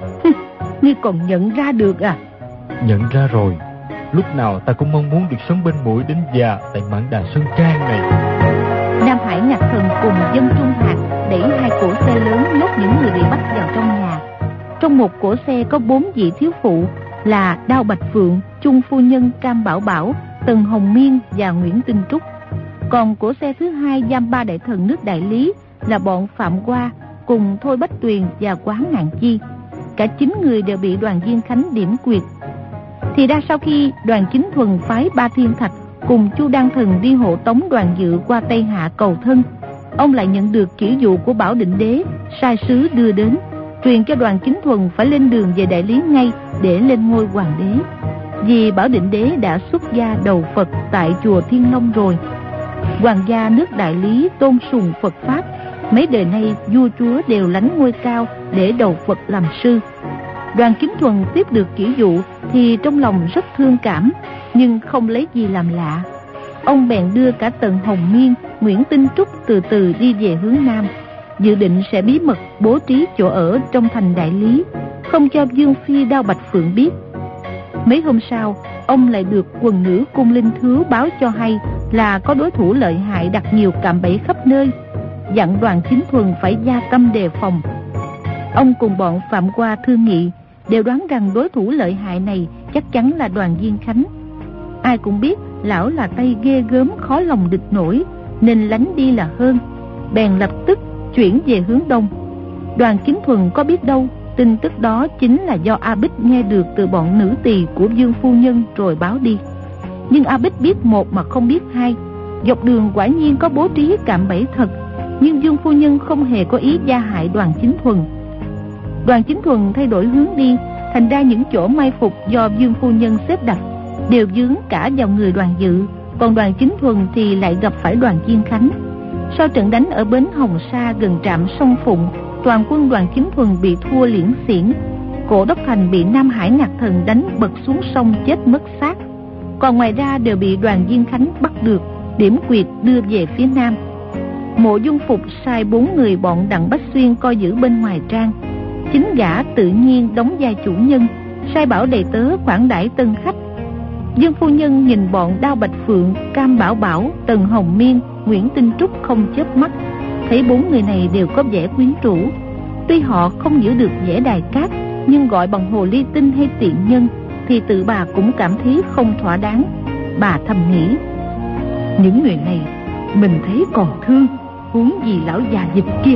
Ngươi còn nhận ra được à? Nhận ra rồi, lúc nào ta cũng mong muốn được sống bên muội đến già tại Mãn Đà Sơn Trang này. Nam Hải Ngạc Thần cùng Dân Trung Hạc đẩy hai cỗ xe lớn nhốt những người bị bắt vào trong nhà. Trong một cỗ xe có bốn vị thiếu phụ là Đao Bạch Phượng, Trung phu nhân Cam Bảo Bảo, Tần Hồng Miên và Nguyễn Tinh Trúc. Còn cỗ xe thứ hai giam ba đại thần nước Đại Lý là bọn Phạm Hoa cùng Thôi Bách Tuyền và Quán Ngạn Chi. Cả chín người đều bị Đoàn Diên Khánh điểm quyệt. Thì ra sau khi Đoàn Chính Thuần phái Ba Thiên Thạch cùng Chu Đan Thần đi hộ tống Đoàn Dự qua Tây Hạ cầu thân, ông lại nhận được chỉ dụ của Bảo Định Đế, sai sứ đưa đến, truyền cho Đoàn Chính Thuần phải lên đường về Đại Lý ngay để lên ngôi hoàng đế. Vì Bảo Định Đế đã xuất gia đầu Phật tại chùa Thiên Long rồi. Hoàng gia nước Đại Lý tôn sùng Phật Pháp, mấy đời nay vua chúa đều lánh ngôi cao để đầu Phật làm sư. Đoàn Chính Thuần tiếp được chỉ dụ thì trong lòng rất thương cảm, nhưng không lấy gì làm lạ. Ông bèn đưa cả Tần Hồng Miên, Nguyễn Tinh Trúc từ từ đi về hướng Nam, dự định sẽ bí mật bố trí chỗ ở trong thành Đại Lý, không cho Dương Phi Đao Bạch Phượng biết. Mấy hôm sau, ông lại được quần nữ Cung Linh Thứu báo cho hay là có đối thủ lợi hại đặt nhiều cạm bẫy khắp nơi, dặn Đoàn Chính Thuần phải gia tâm đề phòng. Ông cùng bọn Phạm Hoa thương nghị, đều đoán rằng đối thủ lợi hại này chắc chắn là Đoàn Diên Khánh. Ai cũng biết lão là tay ghê gớm khó lòng địch nổi, nên lánh đi là hơn. Bèn lập tức chuyển về hướng đông. Đoàn Chính Thuần có biết đâu tin tức đó chính là do A Bích nghe được từ bọn nữ tỳ của Dương phu nhân rồi báo đi. Nhưng A Bích biết một mà không biết hai. Dọc đường quả nhiên có bố trí cạm bẫy thật, nhưng Dương phu nhân không hề có ý gia hại Đoàn Chính Thuần. Đoàn Chính Thuần thay đổi hướng đi, thành ra những chỗ mai phục do Dương phu nhân xếp đặt đều vướng cả vào người Đoàn Dự, còn Đoàn Chính Thuần thì lại gặp phải Đoàn Diên Khánh. Sau trận đánh ở bến Hồng Sa gần trạm sông Phụng, toàn quân Đoàn Chính Thuần bị thua liễn xiển. Cổ Đốc Thành bị Nam Hải Ngạc Thần đánh bật xuống sông chết mất xác, còn ngoài ra đều bị Đoàn Diên Khánh bắt được, điểm quyệt đưa về phía Nam. Mộ Dung Phục sai bốn người bọn Đặng Bách Xuyên coi giữ bên ngoài trang, chính gã tự nhiên đóng vai chủ nhân, sai bảo đầy tớ khoản đãi tân khách. Dương phu nhân nhìn bọn Đao Bạch Phượng, Cam Bảo Bảo, Tần Hồng Miên, Nguyễn Tinh Trúc không chớp mắt, thấy bốn người này đều có vẻ quyến rũ. Tuy họ không giữ được vẻ đài cát, nhưng gọi bằng hồ ly tinh hay tiện nhân thì tự bà cũng cảm thấy không thỏa đáng. Bà thầm nghĩ, những người này mình thấy còn thương, huống gì lão già dịch kia.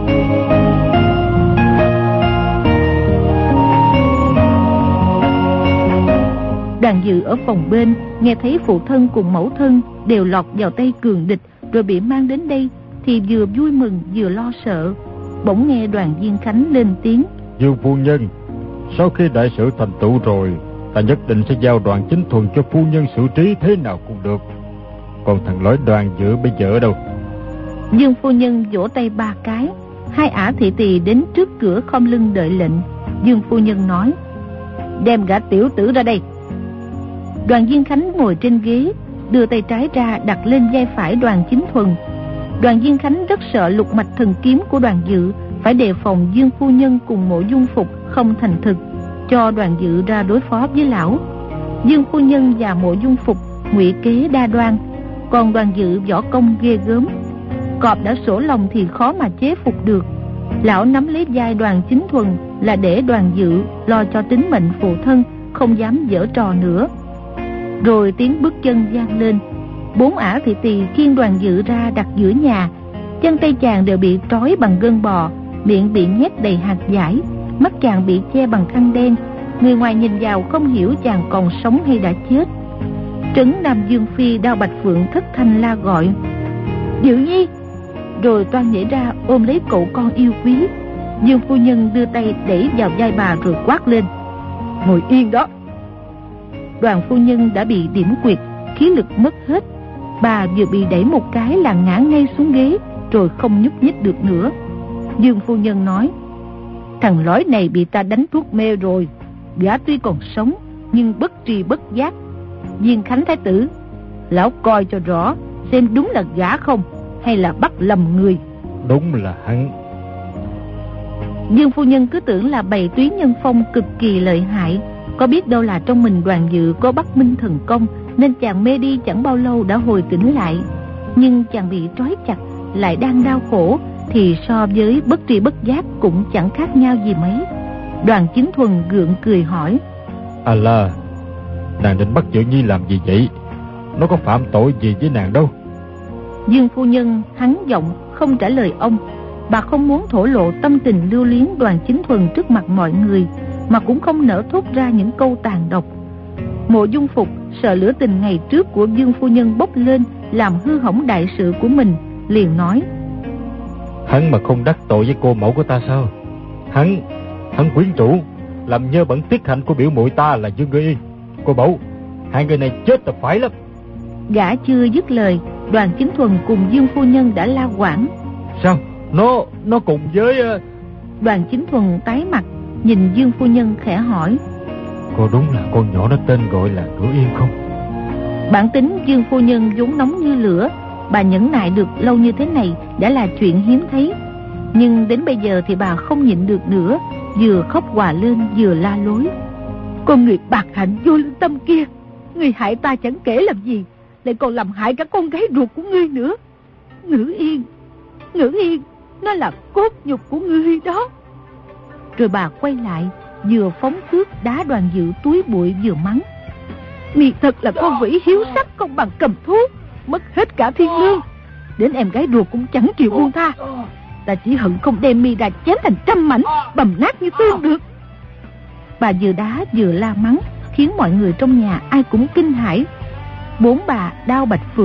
Đoàn Dự ở phòng bên nghe thấy phụ thân cùng mẫu thân đều lọt vào tay cường địch rồi bị mang đến đây, thì vừa vui mừng vừa lo sợ. Bỗng nghe Đoàn Diên Khánh lên tiếng: Dương phu nhân, sau khi đại sự thành tựu rồi, ta nhất định sẽ giao Đoàn Chính Thuần cho phu nhân xử trí thế nào cũng được. Còn thằng lõi Đoàn Dự bây giờ ở đâu? Dương phu nhân vỗ tay ba cái, hai ả thị tỳ đến trước cửa khom lưng đợi lệnh. Dương phu nhân nói: đem gã tiểu tử ra đây. Đoàn Diên Khánh ngồi trên ghế, đưa tay trái ra đặt lên vai phải Đoàn Chính Thuần. Đoàn Diên Khánh rất sợ lục mạch thần kiếm của Đoàn Dự, phải đề phòng Dương phu nhân cùng Mộ Dung Phục không thành thực, cho Đoàn Dự ra đối phó với lão. Dương phu nhân và Mộ Dung Phục ngụy kế đa đoan, còn Đoàn Dự võ công ghê gớm. Cọp đã sổ lòng thì khó mà chế phục được. Lão nắm lấy vai Đoàn Chính Thuần là để Đoàn Dự lo cho tính mệnh phụ thân, không dám giở trò nữa. Rồi tiếng bước chân vang lên. Bốn ả thị tỳ khiêng Đoàn Dự ra đặt giữa nhà. Chân tay chàng đều bị trói bằng gân bò, miệng bị nhét đầy hạt dải, mắt chàng bị che bằng khăn đen. Người ngoài nhìn vào không hiểu chàng còn sống hay đã chết. Trấn Nam Dương Phi Đao Bạch Phượng thất thanh la gọi: Dự Nhi! Rồi toan nhảy ra ôm lấy cậu con yêu quý. Dương phu nhân đưa tay đẩy vào vai bà rồi quát lên: ngồi yên đó! Đoàn phu nhân đã bị điểm quyệt, khí lực mất hết. Bà vừa bị đẩy một cái là ngã ngay xuống ghế, rồi không nhúc nhích được nữa. Dương phu nhân nói: thằng lõi này bị ta đánh thuốc mê rồi. Gã tuy còn sống nhưng bất tri bất giác. Diên Khánh thái tử, lão coi cho rõ xem đúng là gã không, hay là bắt lầm người. Đúng là hắn. Dương phu nhân cứ tưởng là bầy Túy Nhân Phong cực kỳ lợi hại, có biết đâu là trong mình Đoàn Dự có Bắc Minh thần công, nên chàng mê đi chẳng bao lâu đã hồi tỉnh lại. Nhưng chàng bị trói chặt, lại đang đau khổ, thì so với bất tri bất giác cũng chẳng khác nhau gì mấy. Đoàn Chính Thuần gượng cười hỏi: À là, nàng định bắt Dự Nhi làm gì vậy? Nó có phạm tội gì với nàng đâu. Dương phu nhân hắn giọng không trả lời ông. Bà không muốn thổ lộ tâm tình lưu luyến Đoàn Chính Thuần trước mặt mọi người, mà cũng không nỡ thốt ra những câu tàn độc. Mộ Dung Phục sợ lửa tình ngày trước của Dương phu nhân bốc lên làm hư hỏng đại sự của mình, liền nói: Hắn mà không đắc tội với cô mẫu của ta sao? Hắn, hắn quyến rũ, làm nhơ bẩn tiết hạnh của biểu muội ta là Dương Ngư Yên. Cô mẫu, hai người này chết là phải lắm. Gã chưa dứt lời, Đoàn Chính Thuần cùng Dương phu nhân đã la quảng. Sao? Nó, nó cùng với... Uh... Đoàn Chính Thuần tái mặt, nhìn Dương phu nhân khẽ hỏi: Có đúng là con nhỏ nó tên gọi là Ngữ Yên không? Bản tính Dương phu nhân vốn nóng như lửa, bà nhẫn nại được lâu như thế này đã là chuyện hiếm thấy. Nhưng đến bây giờ thì bà không nhịn được nữa, vừa khóc òa lên vừa la lối: Con người bạc hạnh vô lương tâm kia, người hại ta chẳng kể làm gì, lại còn làm hại cả con gái ruột của ngươi nữa. Ngữ Yên, Ngữ Yên, nó là cốt nhục của ngươi đó. Rồi bà quay lại, vừa phóng cước đá Đoàn Dự túi bụi vừa mắng: Mi thật là con quỷ hiếu sắc không bằng cầm thú, mất hết cả thiên lương, đến em gái ruột cũng chẳng chịu buông tha. Ta chỉ hận không đem Mi ra chém thành trăm mảnh, bầm nát như tương được. Bà vừa đá vừa la mắng, khiến mọi người trong nhà ai cũng kinh hãi. Bốn bà Đao Bạch Phượng,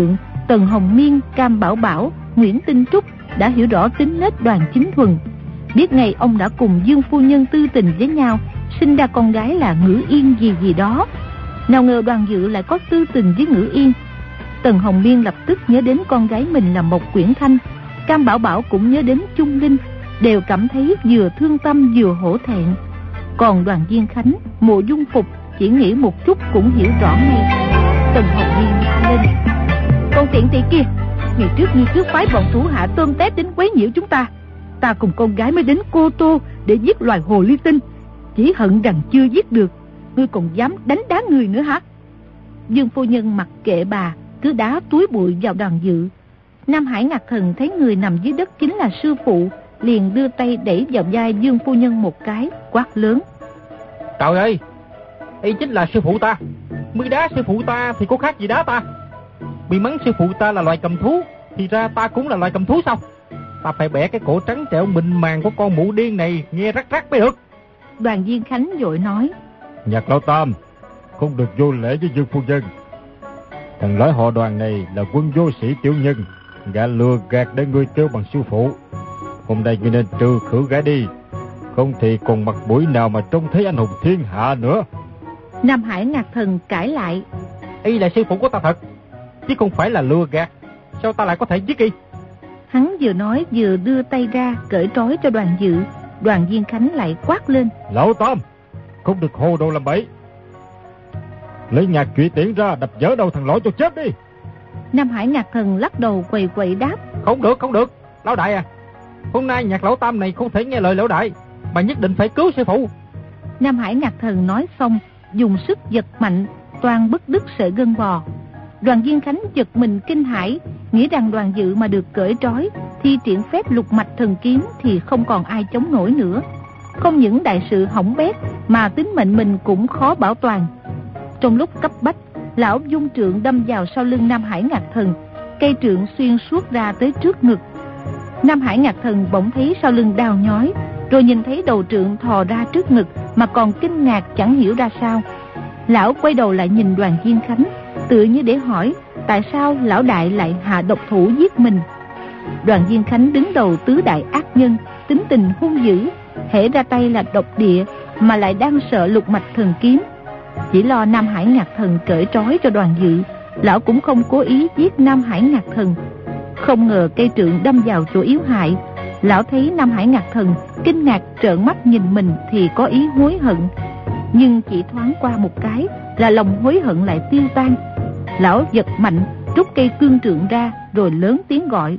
Tần Hồng Miên, Cam Bảo Bảo, Nguyễn Tinh Trúc đã hiểu rõ tính nết Đoàn Chính Thuần. Biết ngày ông đã cùng Dương phu nhân tư tình với nhau, sinh ra con gái là Ngữ Yên gì gì đó. Nào ngờ Đoàn Dự lại có tư tình với Ngữ Yên. Tần Hồng Miên lập tức nhớ đến con gái mình là Mộc Quyển Thanh. Cam Bảo Bảo cũng nhớ đến Trung Linh, đều cảm thấy vừa thương tâm vừa hổ thẹn. Còn Đoàn Viên Khánh, Mộ Dung Phục chỉ nghĩ một chút cũng hiểu rõ ngay. Tần Hồng Miên la lên: con tiện tỳ kia, ngày trước như trước phái bọn thủ hạ tôm tép đến quấy nhiễu chúng ta. Ta cùng con gái mới đến Cô Tô để giết loài hồ ly tinh, chỉ hận rằng chưa giết được, ngươi còn dám đánh đá người nữa hả? Dương phu nhân mặc kệ bà, cứ đá túi bụi vào Đoàn Dự. Nam Hải Ngạc Thần thấy người nằm dưới đất chính là sư phụ, liền đưa tay đẩy vào vai Dương phu nhân một cái, quát lớn: trời ơi, y chính là sư phụ ta. Mới đá sư phụ ta thì có khác gì đá ta? Bị mắng sư phụ ta là loài cầm thú, thì ra ta cũng là loài cầm thú sao? Ta phải bẻ cái cổ trắng trẻo mịn màng của con mụ điên này nghe rắc rắc mới được. Đoàn Viên Khánh vội nói: Nhạc Lão Tam, không được vô lễ với Dương phu nhân. Thằng lõi họ Đoàn này là quân vô sĩ tiểu nhân, gã lừa gạt để ngươi kêu bằng sư phụ. Hôm nay ngươi nên trừ khử gã đi, không thì còn mặt mũi nào mà trông thấy anh hùng thiên hạ nữa. Nam Hải Ngạc Thần cãi lại: y là sư phụ của ta thật, chứ không phải là lừa gạt. Sao ta lại có thể giết y? Hắn vừa nói vừa đưa tay ra cởi trói cho Đoàn Dự. Đoàn Viên Khánh lại quát lên: Lão Tam, không được hồ đồ làm bậy. Lấy nhạc trụy tiễn ra đập vỡ đầu thằng lõi cho chết đi. Nam Hải Ngạc Thần lắc đầu quầy quậy đáp: Không được, không được, lão đại à, hôm nay Nhạc Lão Tam này không thể nghe lời lão đại, mà nhất định phải cứu sư phụ. Nam Hải Ngạc Thần nói xong, dùng sức giật mạnh, toan bứt đứt sợi gân bò. Đoàn Viên Khánh giật mình kinh hãi, nghĩ rằng Đoàn Dự mà được cởi trói, thi triển phép lục mạch thần kiếm thì không còn ai chống nổi nữa. Không những đại sự hỏng bét, mà tính mệnh mình cũng khó bảo toàn. Trong lúc cấp bách, lão dung trượng đâm vào sau lưng Nam Hải Ngạc Thần, cây trượng xuyên suốt ra tới trước ngực. Nam Hải Ngạc Thần bỗng thấy sau lưng đau nhói, rồi nhìn thấy đầu trượng thò ra trước ngực mà còn kinh ngạc chẳng hiểu ra sao. Lão quay đầu lại nhìn Đoàn Viên Khánh, tựa như để hỏi tại sao lão đại lại hạ độc thủ giết mình. Đoàn Viên Khánh đứng đầu tứ đại ác nhân, tính tình hung dữ, hễ ra tay là độc địa, mà lại đang sợ lục mạch thần kiếm. Chỉ lo Nam Hải Ngạc Thần cởi trói cho Đoàn Dự, lão cũng không cố ý giết Nam Hải Ngạc Thần. Không ngờ cây trượng đâm vào chỗ yếu hại. Lão thấy Nam Hải Ngạc Thần kinh ngạc trợn mắt nhìn mình thì có ý hối hận, nhưng chỉ thoáng qua một cái là lòng hối hận lại tiêu tan. Lão giật mạnh rút cây cương trượng ra, rồi lớn tiếng gọi: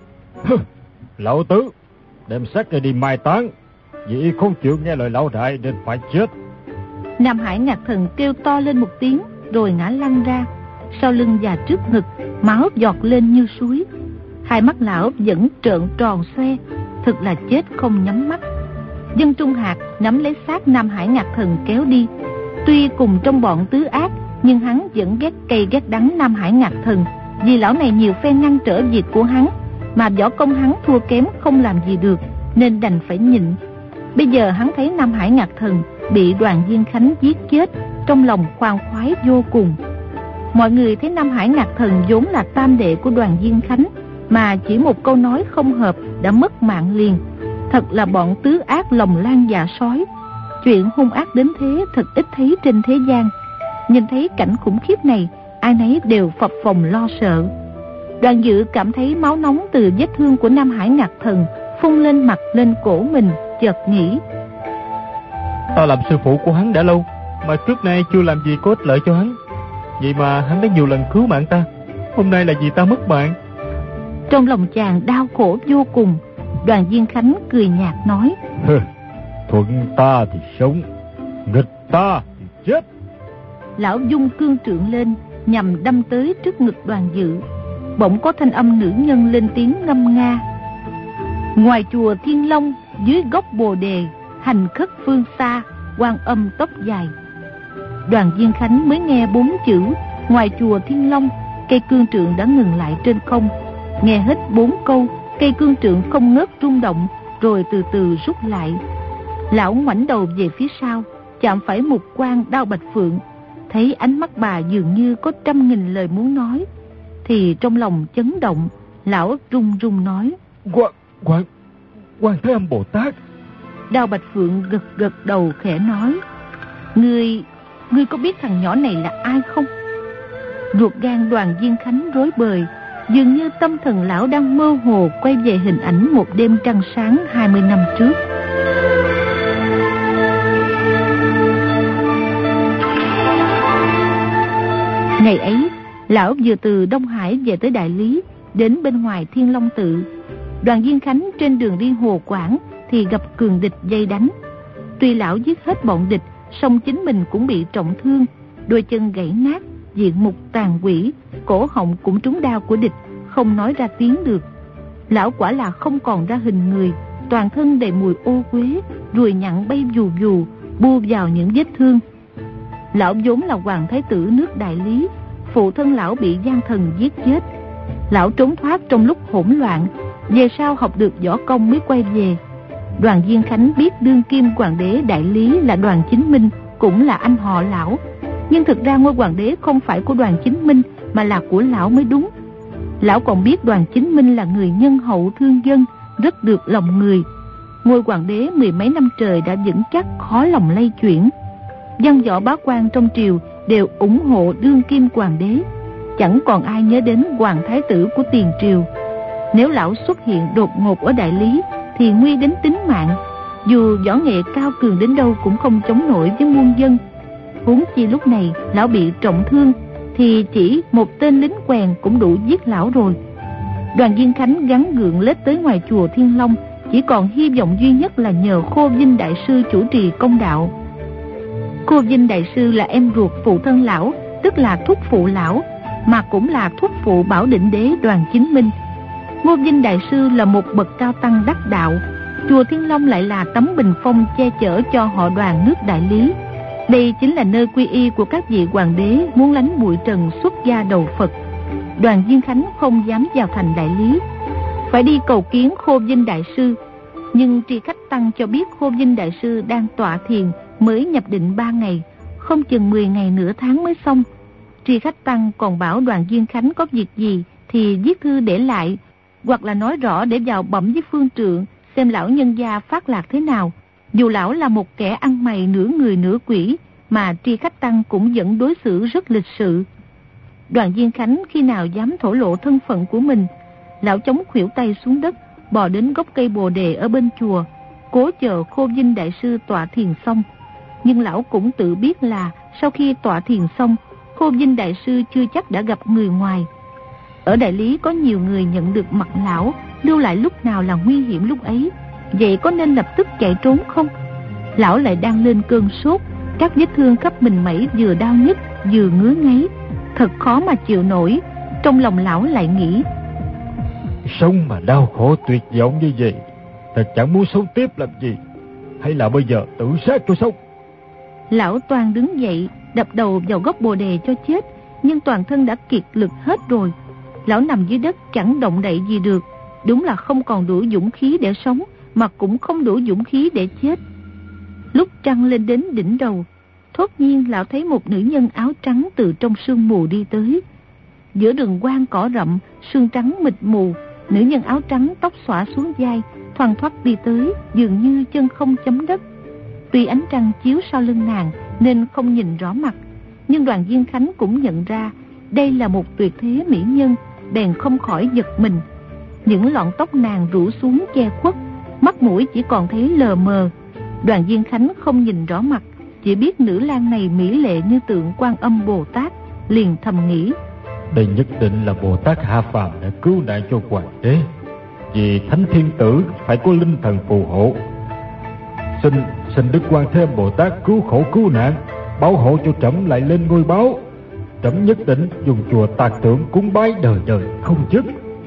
Lão tứ, đem xác này đi mai táng, vì không chịu nghe lời lão đại nên phải chết. Nam Hải Ngạc Thần kêu to lên một tiếng, rồi ngã lăn ra. Sau lưng và trước ngực máu giọt lên như suối. Hai mắt lão vẫn trợn tròn xoe, thực là chết không nhắm mắt. Dân Trung Hạc nắm lấy xác Nam Hải Ngạc Thần kéo đi. Tuy cùng trong bọn tứ ác, nhưng hắn vẫn ghét cay ghét đắng Nam Hải Ngạc Thần, vì lão này nhiều phen ngăn trở việc của hắn, mà võ công hắn thua kém không làm gì được, nên đành phải nhịn. Bây giờ hắn thấy Nam Hải Ngạc Thần bị Đoàn Viên Khánh giết chết, trong lòng khoan khoái vô cùng. Mọi người thấy Nam Hải Ngạc Thần vốn là tam đệ của Đoàn Viên Khánh, mà chỉ một câu nói không hợp đã mất mạng liền. Thật là bọn tứ ác lòng lan dạ sói. Chuyện hung ác đến thế thật ít thấy trên thế gian. Nhìn thấy cảnh khủng khiếp này, ai nấy đều phập phồng lo sợ. Đoàn Dự cảm thấy máu nóng từ vết thương của Nam Hải Ngạc Thần phun lên mặt lên cổ mình, chợt nghĩ: Ta làm sư phụ của hắn đã lâu, mà trước nay chưa làm gì có ích lợi cho hắn. Vậy mà hắn đã nhiều lần cứu mạng ta, hôm nay là vì ta mất mạng. Trong lòng chàng đau khổ vô cùng. Đoàn Viên Khánh cười nhạt nói: Thuận ta thì sống, nghịch ta thì chết. Lão dung cương trượng lên, nhằm đâm tới trước ngực Đoàn Dự. Bỗng có thanh âm nữ nhân lên tiếng ngâm nga: Ngoài chùa Thiên Long, dưới gốc bồ đề, hành khất phương xa, Quan Âm tóc dài. Đoàn Viên Khánh mới nghe bốn chữ ngoài chùa Thiên Long, cây cương trượng đã ngừng lại trên không. Nghe hết bốn câu, cây cương trượng không ngớt rung động, rồi từ từ rút lại. Lão ngoảnh đầu về phía sau, chạm phải một quan Đao Bạch Phượng, thấy ánh mắt bà dường như có trăm nghìn lời muốn nói. thì trong lòng chấn động, lão run run nói: Quan, quan, quan Thế Âm Bồ Tát. Đao Bạch Phượng gật gật đầu khẽ nói: Ngươi, ngươi có biết thằng nhỏ này là ai không? Ruột gan Đoàn Diên Khánh rối bời, dường như tâm thần lão đang mơ hồ quay về hình ảnh một đêm trăng sáng hai mươi năm trước. Ngày ấy, lão vừa từ Đông Hải về tới Đại Lý, đến bên ngoài Thiên Long Tự. Đoàn Diên Khánh trên đường đi Hồ Quảng thì gặp cường địch vây đánh. Tuy lão giết hết bọn địch, song chính mình cũng bị trọng thương, đôi chân gãy nát, diện mục tàn quỷ, cổ họng cũng trúng đao của địch, không nói ra tiếng được. Lão quả là không còn ra hình người, toàn thân đầy mùi ô uế, ruồi nhặn bay vù vù, bu vào những vết thương. Lão vốn là hoàng thái tử nước Đại Lý, phụ thân lão bị gian thần giết chết. Lão trốn thoát trong lúc hỗn loạn, về sau học được võ công mới quay về. Đoàn Diên Khánh biết đương kim hoàng đế Đại Lý là Đoàn Chính Minh, cũng là anh họ lão. Nhưng thực ra ngôi hoàng đế không phải của Đoàn Chính Minh, mà là của lão mới đúng. Lão còn biết Đoàn Chính Minh là người nhân hậu thương dân, rất được lòng người. Ngôi hoàng đế mười mấy năm trời đã vững chắc, khó lòng lay chuyển. Văn võ bá quan trong triều đều ủng hộ đương kim hoàng đế, chẳng còn ai nhớ đến hoàng thái tử của tiền triều. Nếu lão xuất hiện đột ngột ở Đại Lý thì nguy đến tính mạng, dù võ nghệ cao cường đến đâu cũng không chống nổi với muôn dân. Huống chi lúc này lão bị trọng thương, thì chỉ một tên lính quèn cũng đủ giết lão rồi. Đoàn Diên Khánh gắng gượng lết tới ngoài chùa Thiên Long, chỉ còn hy vọng duy nhất là nhờ Khô Vinh đại sư chủ trì công đạo. Khô Vinh đại sư là em ruột phụ thân lão, tức là thúc phụ lão, mà cũng là thúc phụ Bảo Định đế Đoàn Chính Minh. Ngô Vinh đại sư là một bậc cao tăng đắc đạo, chùa Thiên Long lại là tấm bình phong che chở cho họ Đoàn nước Đại Lý. Đây chính là nơi quy y của các vị hoàng đế muốn lánh bụi trần xuất gia đầu Phật. Đoàn Diên Khánh không dám vào thành Đại Lý, phải đi cầu kiến Khô Vinh đại sư. Nhưng Tri Khách Tăng cho biết Khô Vinh đại sư đang tọa thiền, mới nhập định ba ngày, không chừng mười ngày nửa tháng mới xong. Tri Khách Tăng còn bảo Đoàn Diên Khánh có việc gì thì viết thư để lại, hoặc là nói rõ để vào bẩm với phương trượng, xem lão nhân gia phát lạc thế nào. Dù lão là một kẻ ăn mày nửa người nửa quỷ, mà Tri Khách Tăng cũng vẫn đối xử rất lịch sự. Đoàn Diên Khánh khi nào dám thổ lộ thân phận của mình. Lão chống khuỷu tay xuống đất, bò đến gốc cây bồ đề ở bên chùa, cố chờ Khô Vinh đại sư tọa thiền xong. Nhưng lão cũng tự biết là sau khi tọa thiền xong, Khô Vinh đại sư chưa chắc đã gặp người ngoài. Ở Đại Lý có nhiều người nhận được mặt lão, lưu lại lúc nào là nguy hiểm lúc ấy. Vậy có nên lập tức chạy trốn không? Lão lại đang lên cơn sốt, các vết thương khắp mình mẩy vừa đau nhức vừa ngứa ngáy, thật khó mà chịu nổi. Trong lòng lão lại nghĩ, sống mà đau khổ tuyệt vọng như vậy, ta chẳng muốn sống tiếp làm gì, hay là bây giờ tự sát cho sống. Lão toan đứng dậy, đập đầu vào gốc bồ đề cho chết, nhưng toàn thân đã kiệt lực hết rồi. Lão nằm dưới đất chẳng động đậy gì được, đúng là không còn đủ dũng khí để sống, mà cũng không đủ dũng khí để chết. Lúc trăng lên đến đỉnh đầu, thốt nhiên lão thấy một nữ nhân áo trắng từ trong sương mù đi tới. Giữa rừng quang cỏ rậm, sương trắng mịt mù, nữ nhân áo trắng tóc xõa xuống vai, thoăn thoắt đi tới, dường như chân không chấm đất. Tuy ánh trăng chiếu sau lưng nàng nên không nhìn rõ mặt, nhưng Đoàn Diên Khánh cũng nhận ra đây là một tuyệt thế mỹ nhân, bèn không khỏi giật mình. Những lọn tóc nàng rủ xuống che khuất, mắt mũi chỉ còn thấy lờ mờ. Đoàn Diên Khánh không nhìn rõ mặt, chỉ biết nữ lang này mỹ lệ như tượng Quan Âm Bồ Tát, liền thầm nghĩ, đây nhất định là Bồ Tát hạ phàm để cứu nạn cho hoàng đế. Vì Thánh Thiên Tử phải có linh thần phù hộ. Xin xin Đức Quan Thế Âm Bồ Tát cứu khổ cứu nạn, bảo hộ cho trẫm lại lên ngôi báo. Trẫm nhất định dùng chùa tạc tượng cúng bái đời đời không dứt.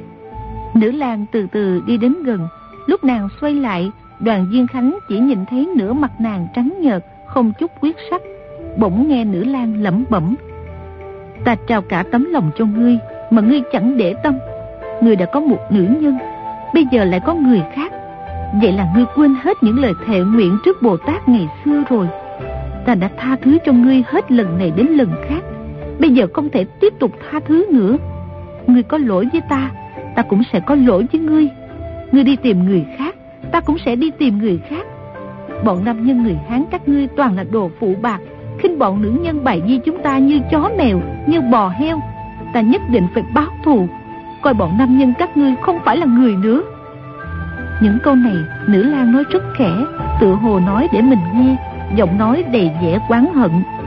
Nữ lang từ từ đi đến gần. Lúc nàng xoay lại, Đoàn Diên Khánh chỉ nhìn thấy nửa mặt nàng trắng nhợt, không chút huyết sắc. Bỗng nghe nữ lang lẩm bẩm, ta trao cả tấm lòng cho ngươi mà ngươi chẳng để tâm. Ngươi đã có một nữ nhân, bây giờ lại có người khác. Vậy là ngươi quên hết những lời thệ nguyện trước Bồ Tát ngày xưa rồi. Ta đã tha thứ cho ngươi hết lần này đến lần khác, bây giờ không thể tiếp tục tha thứ nữa. Ngươi có lỗi với ta, ta cũng sẽ có lỗi với ngươi. Ngươi đi tìm người khác, ta cũng sẽ đi tìm người khác. Bọn nam nhân người Hán các ngươi toàn là đồ phụ bạc, khinh bọn nữ nhân Bài Di chúng ta như chó mèo, như bò heo. Ta nhất định phải báo thù, coi bọn nam nhân các ngươi không phải là người nữa. Những câu này Nữ Lang nói rất khẽ, tựa hồ nói để mình nghe, giọng nói đầy vẻ oán hận.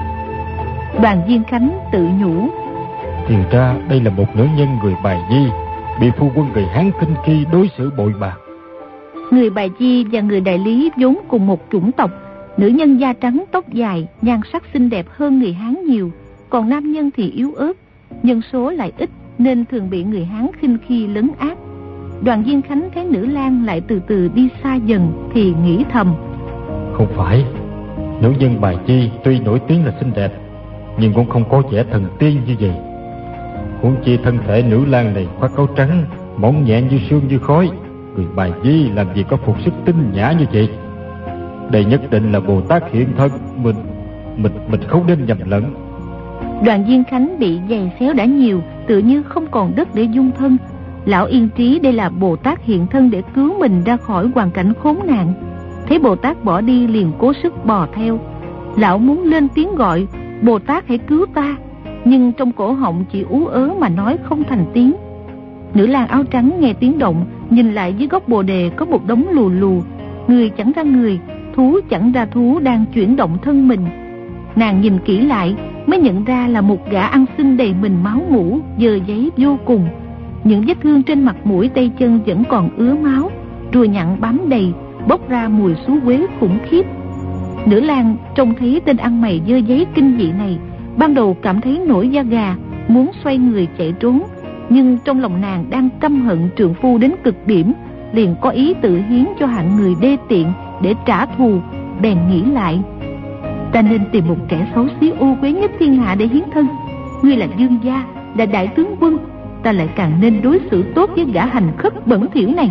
Đoàn Viên Khánh tự nhủ, thì ra đây là một nữ nhân người Bài Di, bị phu quân người Hán Kinh Kỳ đối xử bội bạc. Người Bài Di và người Đại Lý vốn cùng một chủng tộc. Nữ nhân da trắng tóc dài, nhan sắc xinh đẹp hơn người Hán nhiều, còn nam nhân thì yếu ớt, nhân số lại ít nên thường bị người Hán khinh khi lấn át. Đoàn Viên Khánh thấy Nữ Lang lại từ từ đi xa dần thì nghĩ thầm, không phải, nữ nhân Bài Di tuy nổi tiếng là xinh đẹp, nhưng cũng không có vẻ thần tiên như vậy. Huống chi thân thể Nữ Lang này khoác áo trắng, mỏng nhẹ như sương như khói, người Bài Di làm gì có phục sức tinh nhã như vậy. Đây nhất định là Bồ Tát hiện thân, mình mình mình không nên nhầm lẫn. Đoàn Viên Khánh bị giày xéo đã nhiều, tự như không còn đất để dung thân. Lão yên trí đây là Bồ Tát hiện thân để cứu mình ra khỏi hoàn cảnh khốn nạn. Thấy Bồ Tát bỏ đi liền cố sức bò theo. Lão muốn lên tiếng gọi, Bồ Tát hãy cứu ta, nhưng trong cổ họng chỉ ú ớ mà nói không thành tiếng. Nữ lang áo trắng nghe tiếng động, nhìn lại dưới gốc bồ đề có một đống lù lù, người chẳng ra người, thú chẳng ra thú đang chuyển động thân mình. Nàng nhìn kỹ lại mới nhận ra là một gã ăn xin đầy mình máu mủ, dơ giấy vô cùng. Những vết thương trên mặt mũi tay chân vẫn còn ứa máu, ruồi nhặn bám đầy, bốc ra mùi xú uế khủng khiếp. Nữ lang trông thấy tên ăn mày dơ giấy kinh dị này, ban đầu cảm thấy nổi da gà, muốn xoay người chạy trốn, nhưng trong lòng nàng đang căm hận trượng phu đến cực điểm, liền có ý tự hiến cho hạng người đê tiện để trả thù. Bèn nghĩ lại, ta nên tìm một kẻ xấu xí ô uế nhất thiên hạ để hiến thân. Ngươi là vương gia, là đại tướng quân, ta lại càng nên đối xử tốt với gã hành khất bẩn thỉu này.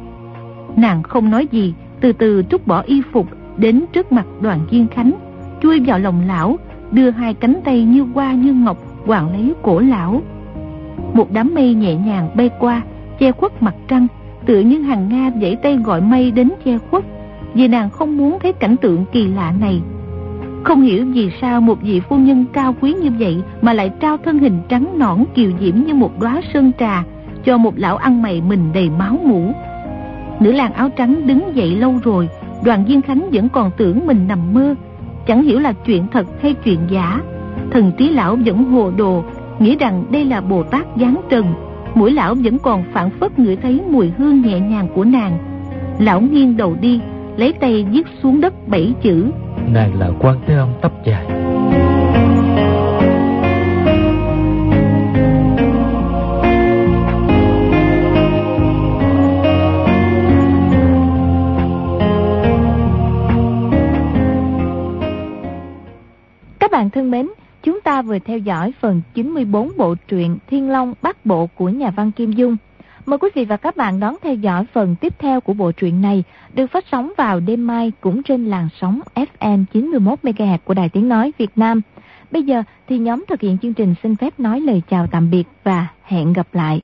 Nàng không nói gì, từ từ trút bỏ y phục, đến trước mặt Đoàn Viên Khánh, chui vào lòng lão, đưa hai cánh tay như hoa như ngọc quàng lấy cổ lão. Một đám mây nhẹ nhàng bay qua, che khuất mặt trăng, tựa như hàng Nga vẫy tay gọi mây đến che khuất, vì nàng không muốn thấy cảnh tượng kỳ lạ này. Không hiểu vì sao một vị phu nhân cao quý như vậy mà lại trao thân hình trắng nõn kiều diễm như một đóa sơn trà cho một lão ăn mày mình đầy máu mủ. Nữ lang áo trắng đứng dậy lâu rồi, Đoàn Viên Khánh vẫn còn tưởng mình nằm mơ, chẳng hiểu là chuyện thật hay chuyện giả. Thần trí lão vẫn hồ đồ, nghĩ rằng đây là Bồ Tát giáng trần. Mũi lão vẫn còn phảng phất ngửi thấy mùi hương nhẹ nhàng của nàng. Lão nghiêng đầu đi, lấy tay viết xuống đất bảy chữ: nàng là Quan Thế Âm tóc dài. Các bạn thân mến, chúng ta vừa theo dõi phần chín mươi bốn bộ truyện Thiên Long Bát Bộ của nhà văn Kim Dung. Mời quý vị và các bạn đón theo dõi phần tiếp theo của bộ truyện này, được phát sóng vào đêm mai cũng trên làn sóng ép em chín mươi mốt mê ga héc của Đài Tiếng Nói Việt Nam. Bây giờ thì nhóm thực hiện chương trình xin phép nói lời chào tạm biệt và hẹn gặp lại.